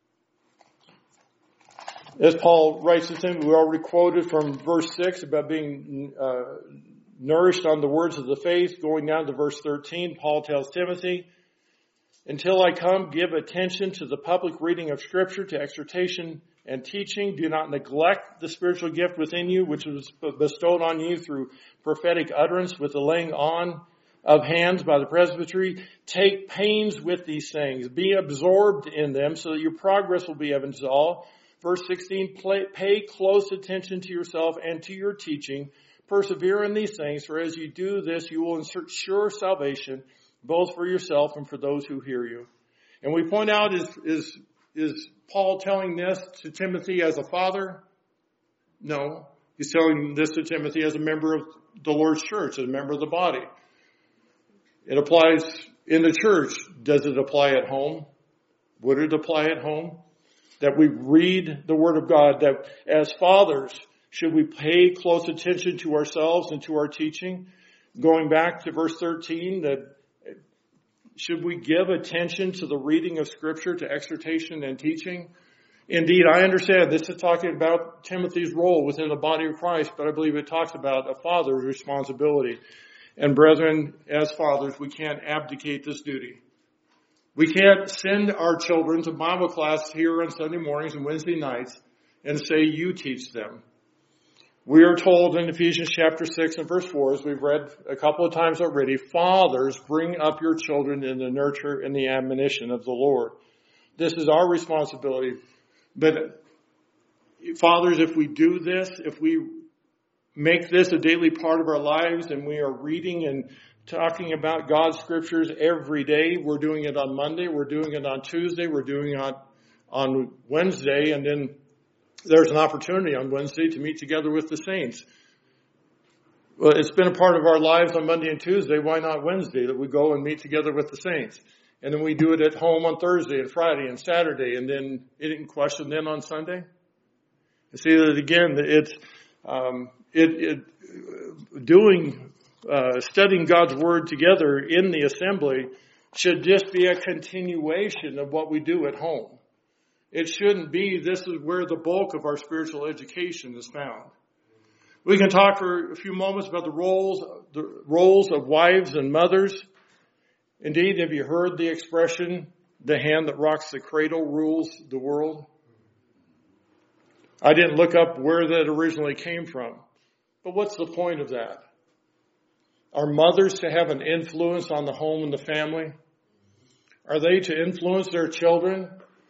as Paul writes to Timothy, we already quoted from verse six about being uh, nourished on the words of the faith. Going down to verse thirteen, Paul tells Timothy, until I come, give attention to the public reading of Scripture, to exhortation and teaching. Do not neglect the spiritual gift within you, which was bestowed on you through prophetic utterance with the laying on of hands by the presbytery. Take pains with these things. Be absorbed in them so that your progress will be evident to all. Verse sixteen, pay close attention to yourself and to your teaching. Persevere in these things, for as you do this, you will ensure salvation, both for yourself and for those who hear you. And we point out, is, is, is Paul telling this to Timothy as a father? No. He's telling this to Timothy as a member of the Lord's church, as a member of the body. It applies in the church. Does it apply at home? Would it apply at home? That we read the Word of God, that as fathers, should we pay close attention to ourselves and to our teaching? Going back to verse thirteen, that should we give attention to the reading of Scripture, to exhortation and teaching? Indeed, I understand this is talking about Timothy's role within the body of Christ, but I believe it talks about a father's responsibility. And brethren, as fathers, we can't abdicate this duty. We can't send our children to Bible class here on Sunday mornings and Wednesday nights and say, you teach them. We are told in Ephesians chapter six and verse four, as we've read a couple of times already, fathers, bring up your children in the nurture and the admonition of the Lord. This is our responsibility. But fathers, if we do this, if we make this a daily part of our lives and we are reading and talking about God's scriptures every day, we're doing it on Monday, we're doing it on Tuesday, we're doing it on, on Wednesday, and then there's an opportunity on Wednesday to meet together with the saints. Well, it's been a part of our lives on Monday and Tuesday. Why not Wednesday, that we go and meet together with the saints? And then we do it at home on Thursday and Friday and Saturday, and then it didn't question then on Sunday. You see that again, it's um, it, it doing uh, studying God's Word together in the assembly should just be a continuation of what we do at home. It shouldn't be this is where the bulk of our spiritual education is found. We can talk for a few moments about the roles, the roles of wives and mothers. Indeed, have you heard the expression, the hand that rocks the cradle rules the world? I didn't look up where that originally came from. But what's the point of that? Are mothers to have an influence on the home and the family? Are they to influence their children?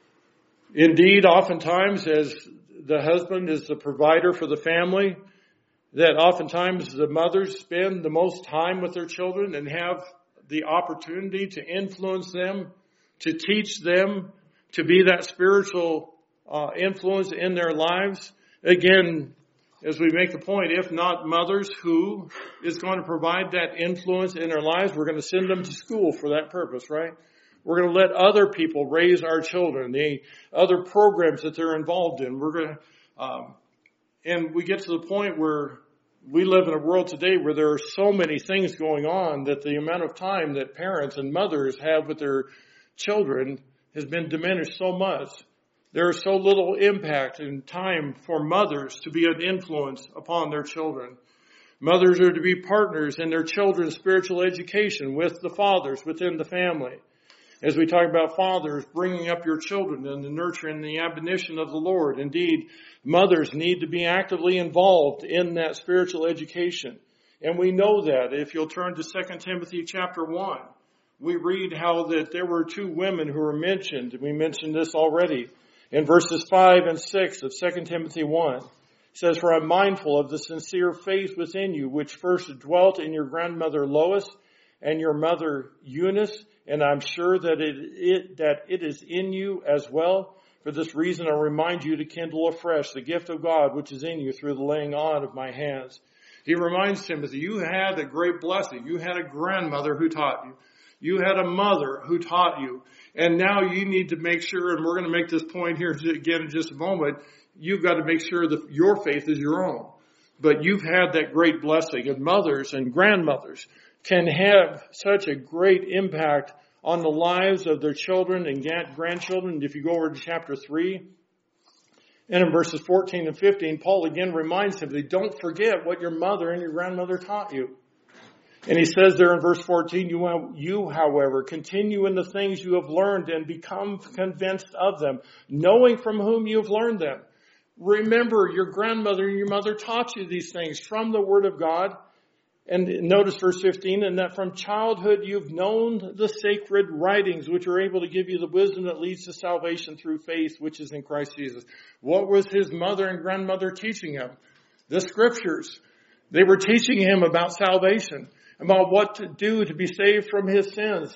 Indeed, oftentimes, as the husband is the provider for the family, that oftentimes the mothers spend the most time with their children and have the opportunity to influence them, to teach them, to be that spiritual uh, influence in their lives. Again, as we make the point, if not mothers, who is going to provide that influence in their lives? We're going to send them to school for that purpose, right? We're going to let other people raise our children, the other programs that they're involved in. We're going to, um, and we get to the point where we live in a world today where there are so many things going on that the amount of time that parents and mothers have with their children has been diminished so much. There is so little impact and time for mothers to be an influence upon their children. Mothers are to be partners in their children's spiritual education with the fathers within the family. As we talk about fathers bringing up your children and the nurturing and the admonition of the Lord. Indeed, mothers need to be actively involved in that spiritual education. And we know that. If you'll turn to Second Timothy chapter one, we read how that there were two women who were mentioned. We mentioned this already. In verses five and six of Second Timothy one, it says, "For I'm mindful of the sincere faith within you, which first dwelt in your grandmother Lois and your mother Eunice, and I'm sure that it, it that it is in you as well. For this reason, I remind you to kindle afresh the gift of God which is in you through the laying on of my hands." He reminds Timothy, you had a great blessing. You had a grandmother who taught you. You had a mother who taught you. And now you need to make sure, and we're going to make this point here again in just a moment, you've got to make sure that your faith is your own. But you've had that great blessing. And mothers and grandmothers can have such a great impact on the lives of their children and grandchildren. If you go over to chapter three, and in verses fourteen and fifteen, Paul again reminds him that don't forget what your mother and your grandmother taught you. And he says there in verse fourteen, you, you, however, continue in the things you have learned and become convinced of them, knowing from whom you have learned them. Remember, your grandmother and your mother taught you these things from the Word of God. And notice verse fifteen, and that from childhood you've known the sacred writings, which are able to give you the wisdom that leads to salvation through faith, which is in Christ Jesus. What was his mother and grandmother teaching him? The Scriptures. They were teaching him about salvation, about what to do to be saved from his sins.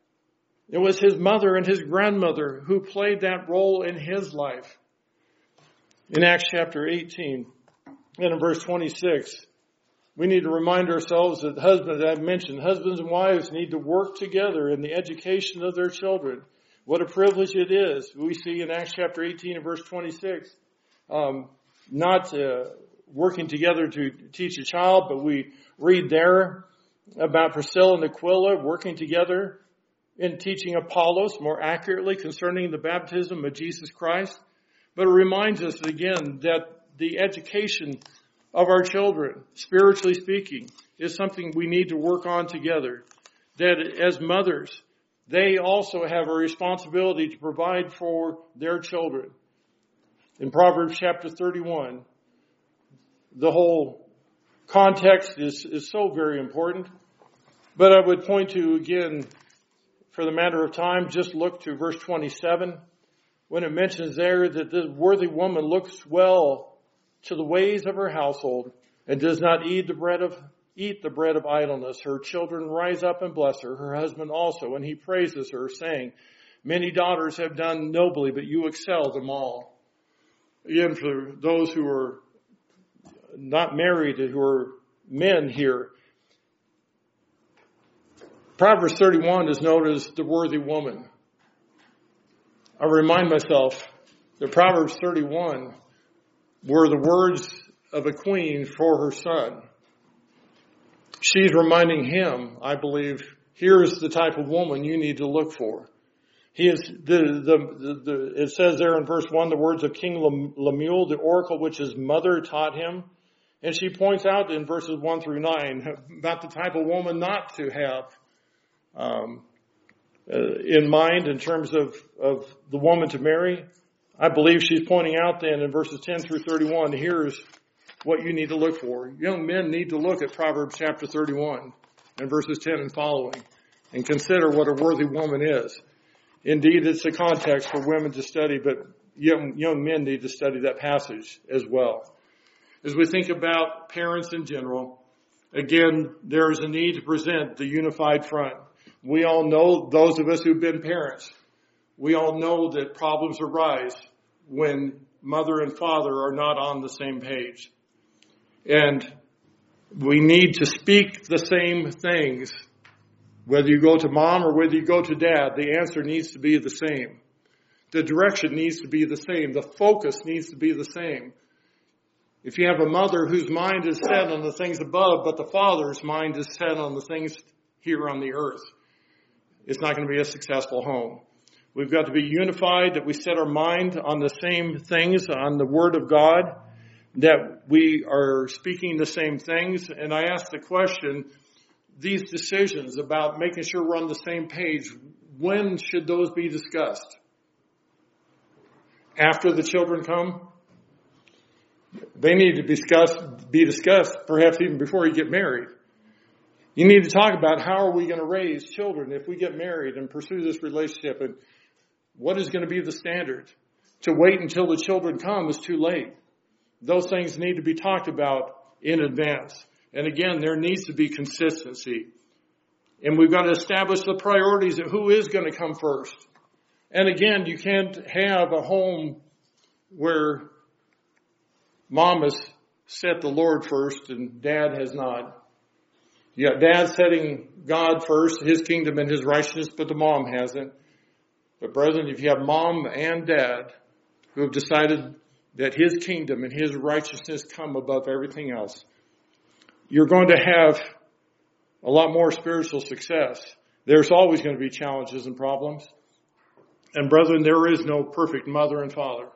It was his mother and his grandmother who played that role in his life. In Acts chapter eighteen, and in verse twenty-six, we need to remind ourselves that husbands, I've mentioned, husbands and wives need to work together in the education of their children. What a privilege it is. We see in Acts chapter eighteen and verse twenty-six, um, not uh, working together to teach a child, but we read there about Priscilla and Aquila working together in teaching Apollos more accurately concerning the baptism of Jesus Christ. But it reminds us again that the education of our children, spiritually speaking, is something we need to work on together. That as mothers, they also have a responsibility to provide for their children. In Proverbs chapter thirty-one, the whole context is, is so very important. But I would point to, again, for the matter of time, just look to verse twenty-seven, when it mentions there that the worthy woman looks well to the ways of her household and does not eat the bread of eat the bread of idleness. Her children rise up and bless her, her husband also, and he praises her, saying, many daughters have done nobly, but you excel them all. Again, for those who are not married, who are men here, Proverbs thirty-one is known as the worthy woman. I remind myself that Proverbs thirty-one were the words of a queen for her son. she's reminding him, I believe, here's the type of woman you need to look for. He is the, the, the, the it says there in verse one, the words of King Lemuel, the oracle which his mother taught him. And she points out in verses one through nine about the type of woman not to have um, uh, in mind in terms of, of the woman to marry. I believe she's pointing out then in verses ten through thirty-one, here's what you need to look for. Young men need to look at Proverbs chapter thirty-one and verses ten and following and consider what a worthy woman is. Indeed, it's a context for women to study, but young, young men need to study that passage as well. As we think about parents in general, again, there is a need to present the unified front. We all know, those of us who've been parents, we all know that problems arise when mother and father are not on the same page. And we need to speak the same things. Whether you go to mom or whether you go to dad, the answer needs to be the same. The direction needs to be the same. The focus needs to be the same. If you have a mother whose mind is set on the things above, but the father's mind is set on the things here on the earth, it's not going to be a successful home. We've got to be unified, that we set our mind on the same things, on the Word of God, that we are speaking the same things. And I ask the question, these decisions about making sure we're on the same page, when should those be discussed? After the children come? They need to be discussed, be discussed perhaps even before you get married. You need to talk about how are we going to raise children if we get married and pursue this relationship, and what is going to be the standard. To wait until the children come is too late. Those things need to be talked about in advance. And again, there needs to be consistency. And we've got to establish the priorities of who is going to come first. And again, you can't have a home where mom has set the Lord first and dad has not. You got dad setting God first, his kingdom and his righteousness, but the mom hasn't. But brethren, if you have mom and dad who have decided that his kingdom and his righteousness come above everything else, you're going to have a lot more spiritual success. There's always going to be challenges and problems. And brethren, there is no perfect mother and father.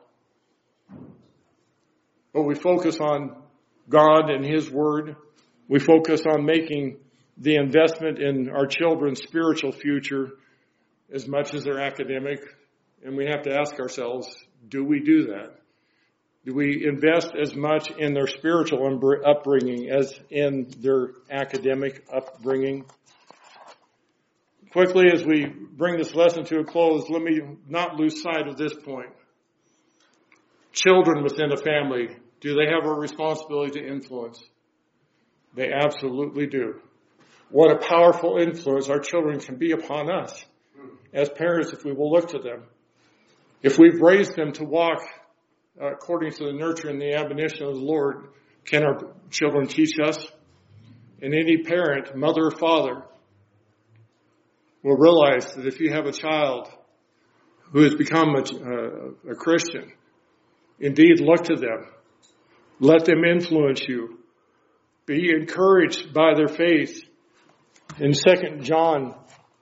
But we focus on God and His Word. We focus on making the investment in our children's spiritual future as much as their academic. And we have to ask ourselves, do we do that? Do we invest as much in their spiritual upbringing as in their academic upbringing? Quickly, as we bring this lesson to a close, let me not lose sight of this point. Children within a family, do they have a responsibility to influence? They absolutely do. What a powerful influence our children can be upon us as parents if we will look to them. If we've raised them to walk according to the nurture and the admonition of the Lord, can our children teach us? And any parent, mother or father, will realize that if you have a child who has become a, uh, a Christian, indeed look to them. Let them influence you. Be encouraged by their faith. In Second John,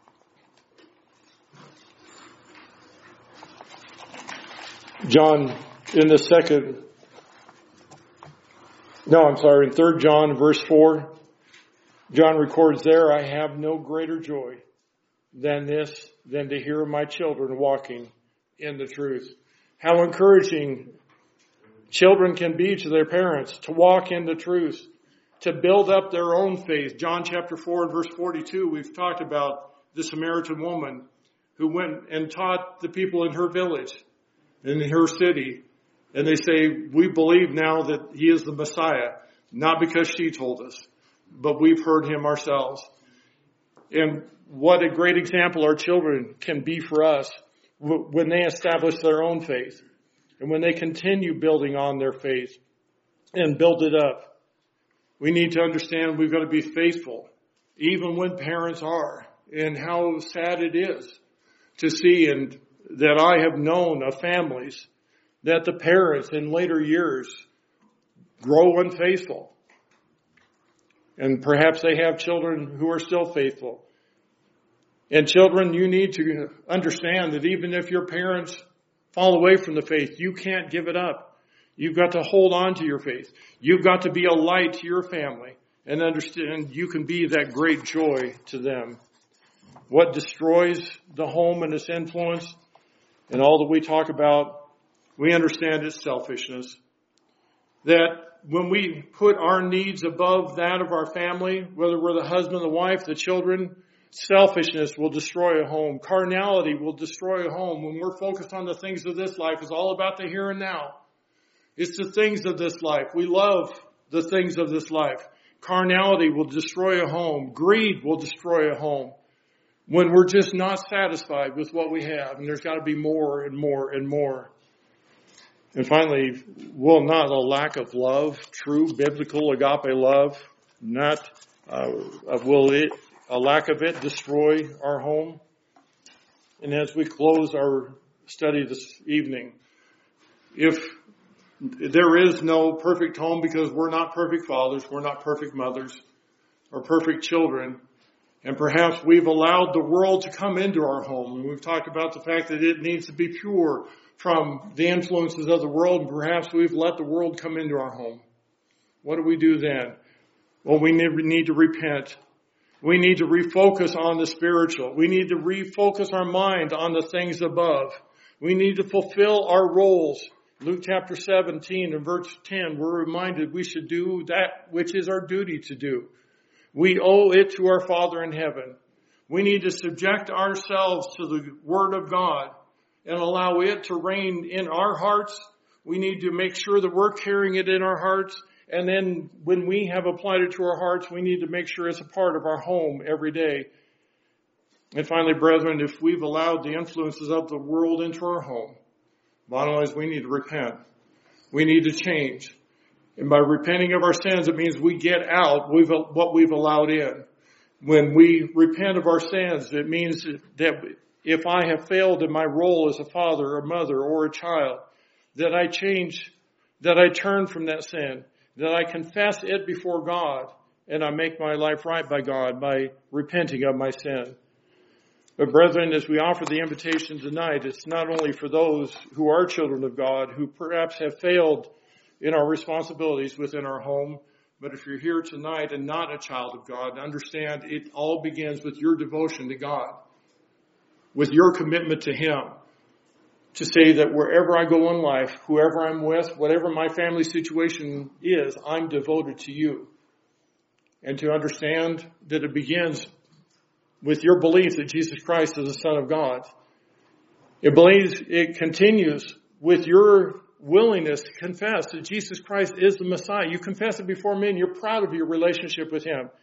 John, in the second, no, I'm sorry, in Third John, verse four, John records there, I have no greater joy than this, than to hear my children walking in the truth. How encouraging children can be to their parents to walk in the truth, to build up their own faith. John chapter four and verse forty-two, we've talked about the Samaritan woman who went and taught the people in her village, in her city. And they say, we believe now that He is the Messiah, not because she told us, but we've heard Him ourselves. And what a great example our children can be for us when they establish their own faith and when they continue building on their faith and build it up. We need to understand we've got to be faithful, even when parents are, and how sad it is to see and that I have known of families that the parents in later years grow unfaithful. And perhaps they have children who are still faithful. And children, you need to understand that even if your parents fall away from the faith, you can't give it up. You've got to hold on to your faith. You've got to be a light to your family and understand you can be that great joy to them. What destroys the home and its influence and all that we talk about, we understand it's selfishness. That when we put our needs above that of our family, whether we're the husband, the wife, the children, selfishness will destroy a home. Carnality will destroy a home. When we're focused on the things of this life, it's all about the here and now. It's the things of this life. We love the things of this life. Carnality will destroy a home. Greed will destroy a home. When we're just not satisfied with what we have, and there's got to be more and more and more. And finally, will not a lack of love, true biblical agape love, not uh, will it a lack of it destroy our home? And as we close our study this evening, if there is no perfect home because we're not perfect fathers, we're not perfect mothers, or perfect children, and perhaps we've allowed the world to come into our home, and we've talked about the fact that it needs to be pure from the influences of the world, and perhaps we've let the world come into our home. What do we do then? Well, we need to repent. We need to refocus on the spiritual. We need to refocus our mind on the things above. We need to fulfill our roles. Luke chapter seventeen and verse ten, we're reminded we should do that which is our duty to do. We owe it to our Father in heaven. We need to subject ourselves to the Word of God and allow it to reign in our hearts. We need to make sure that we're carrying it in our hearts. And then when we have applied it to our hearts, we need to make sure it's a part of our home every day. And finally, brethren, if we've allowed the influences of the world into our home, bottom line is we need to repent. We need to change. And by repenting of our sins, it means we get out what we've allowed in. When we repent of our sins, it means that if I have failed in my role as a father or mother or a child, that I change, that I turn from that sin, that I confess it before God, and I make my life right by God by repenting of my sin. But brethren, as we offer the invitation tonight, it's not only for those who are children of God, who perhaps have failed in our responsibilities within our home, but if you're here tonight and not a child of God, understand it all begins with your devotion to God, with your commitment to Him, to say that wherever I go in life, whoever I'm with, whatever my family situation is, I'm devoted to you. And to understand that it begins with your belief that Jesus Christ is the Son of God. It believes, it continues with your willingness to confess that Jesus Christ is the Messiah. You confess it before men. You're proud of your relationship with Him.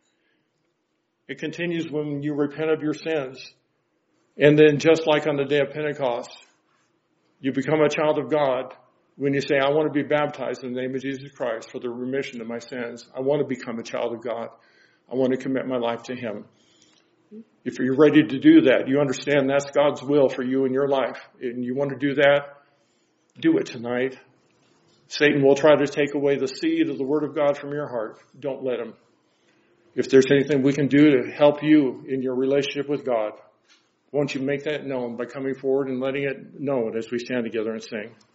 It continues when you repent of your sins. And then just like on the day of Pentecost, you become a child of God when you say, I want to be baptized in the name of Jesus Christ for the remission of my sins. I want to become a child of God. I want to commit my life to Him. If you're ready to do that, you understand that's God's will for you in your life, and you want to do that, do it tonight. Satan will try to take away the seed of the Word of God from your heart. Don't let him. If there's anything we can do to help you in your relationship with God, won't you make that known by coming forward and letting it known as we stand together and sing?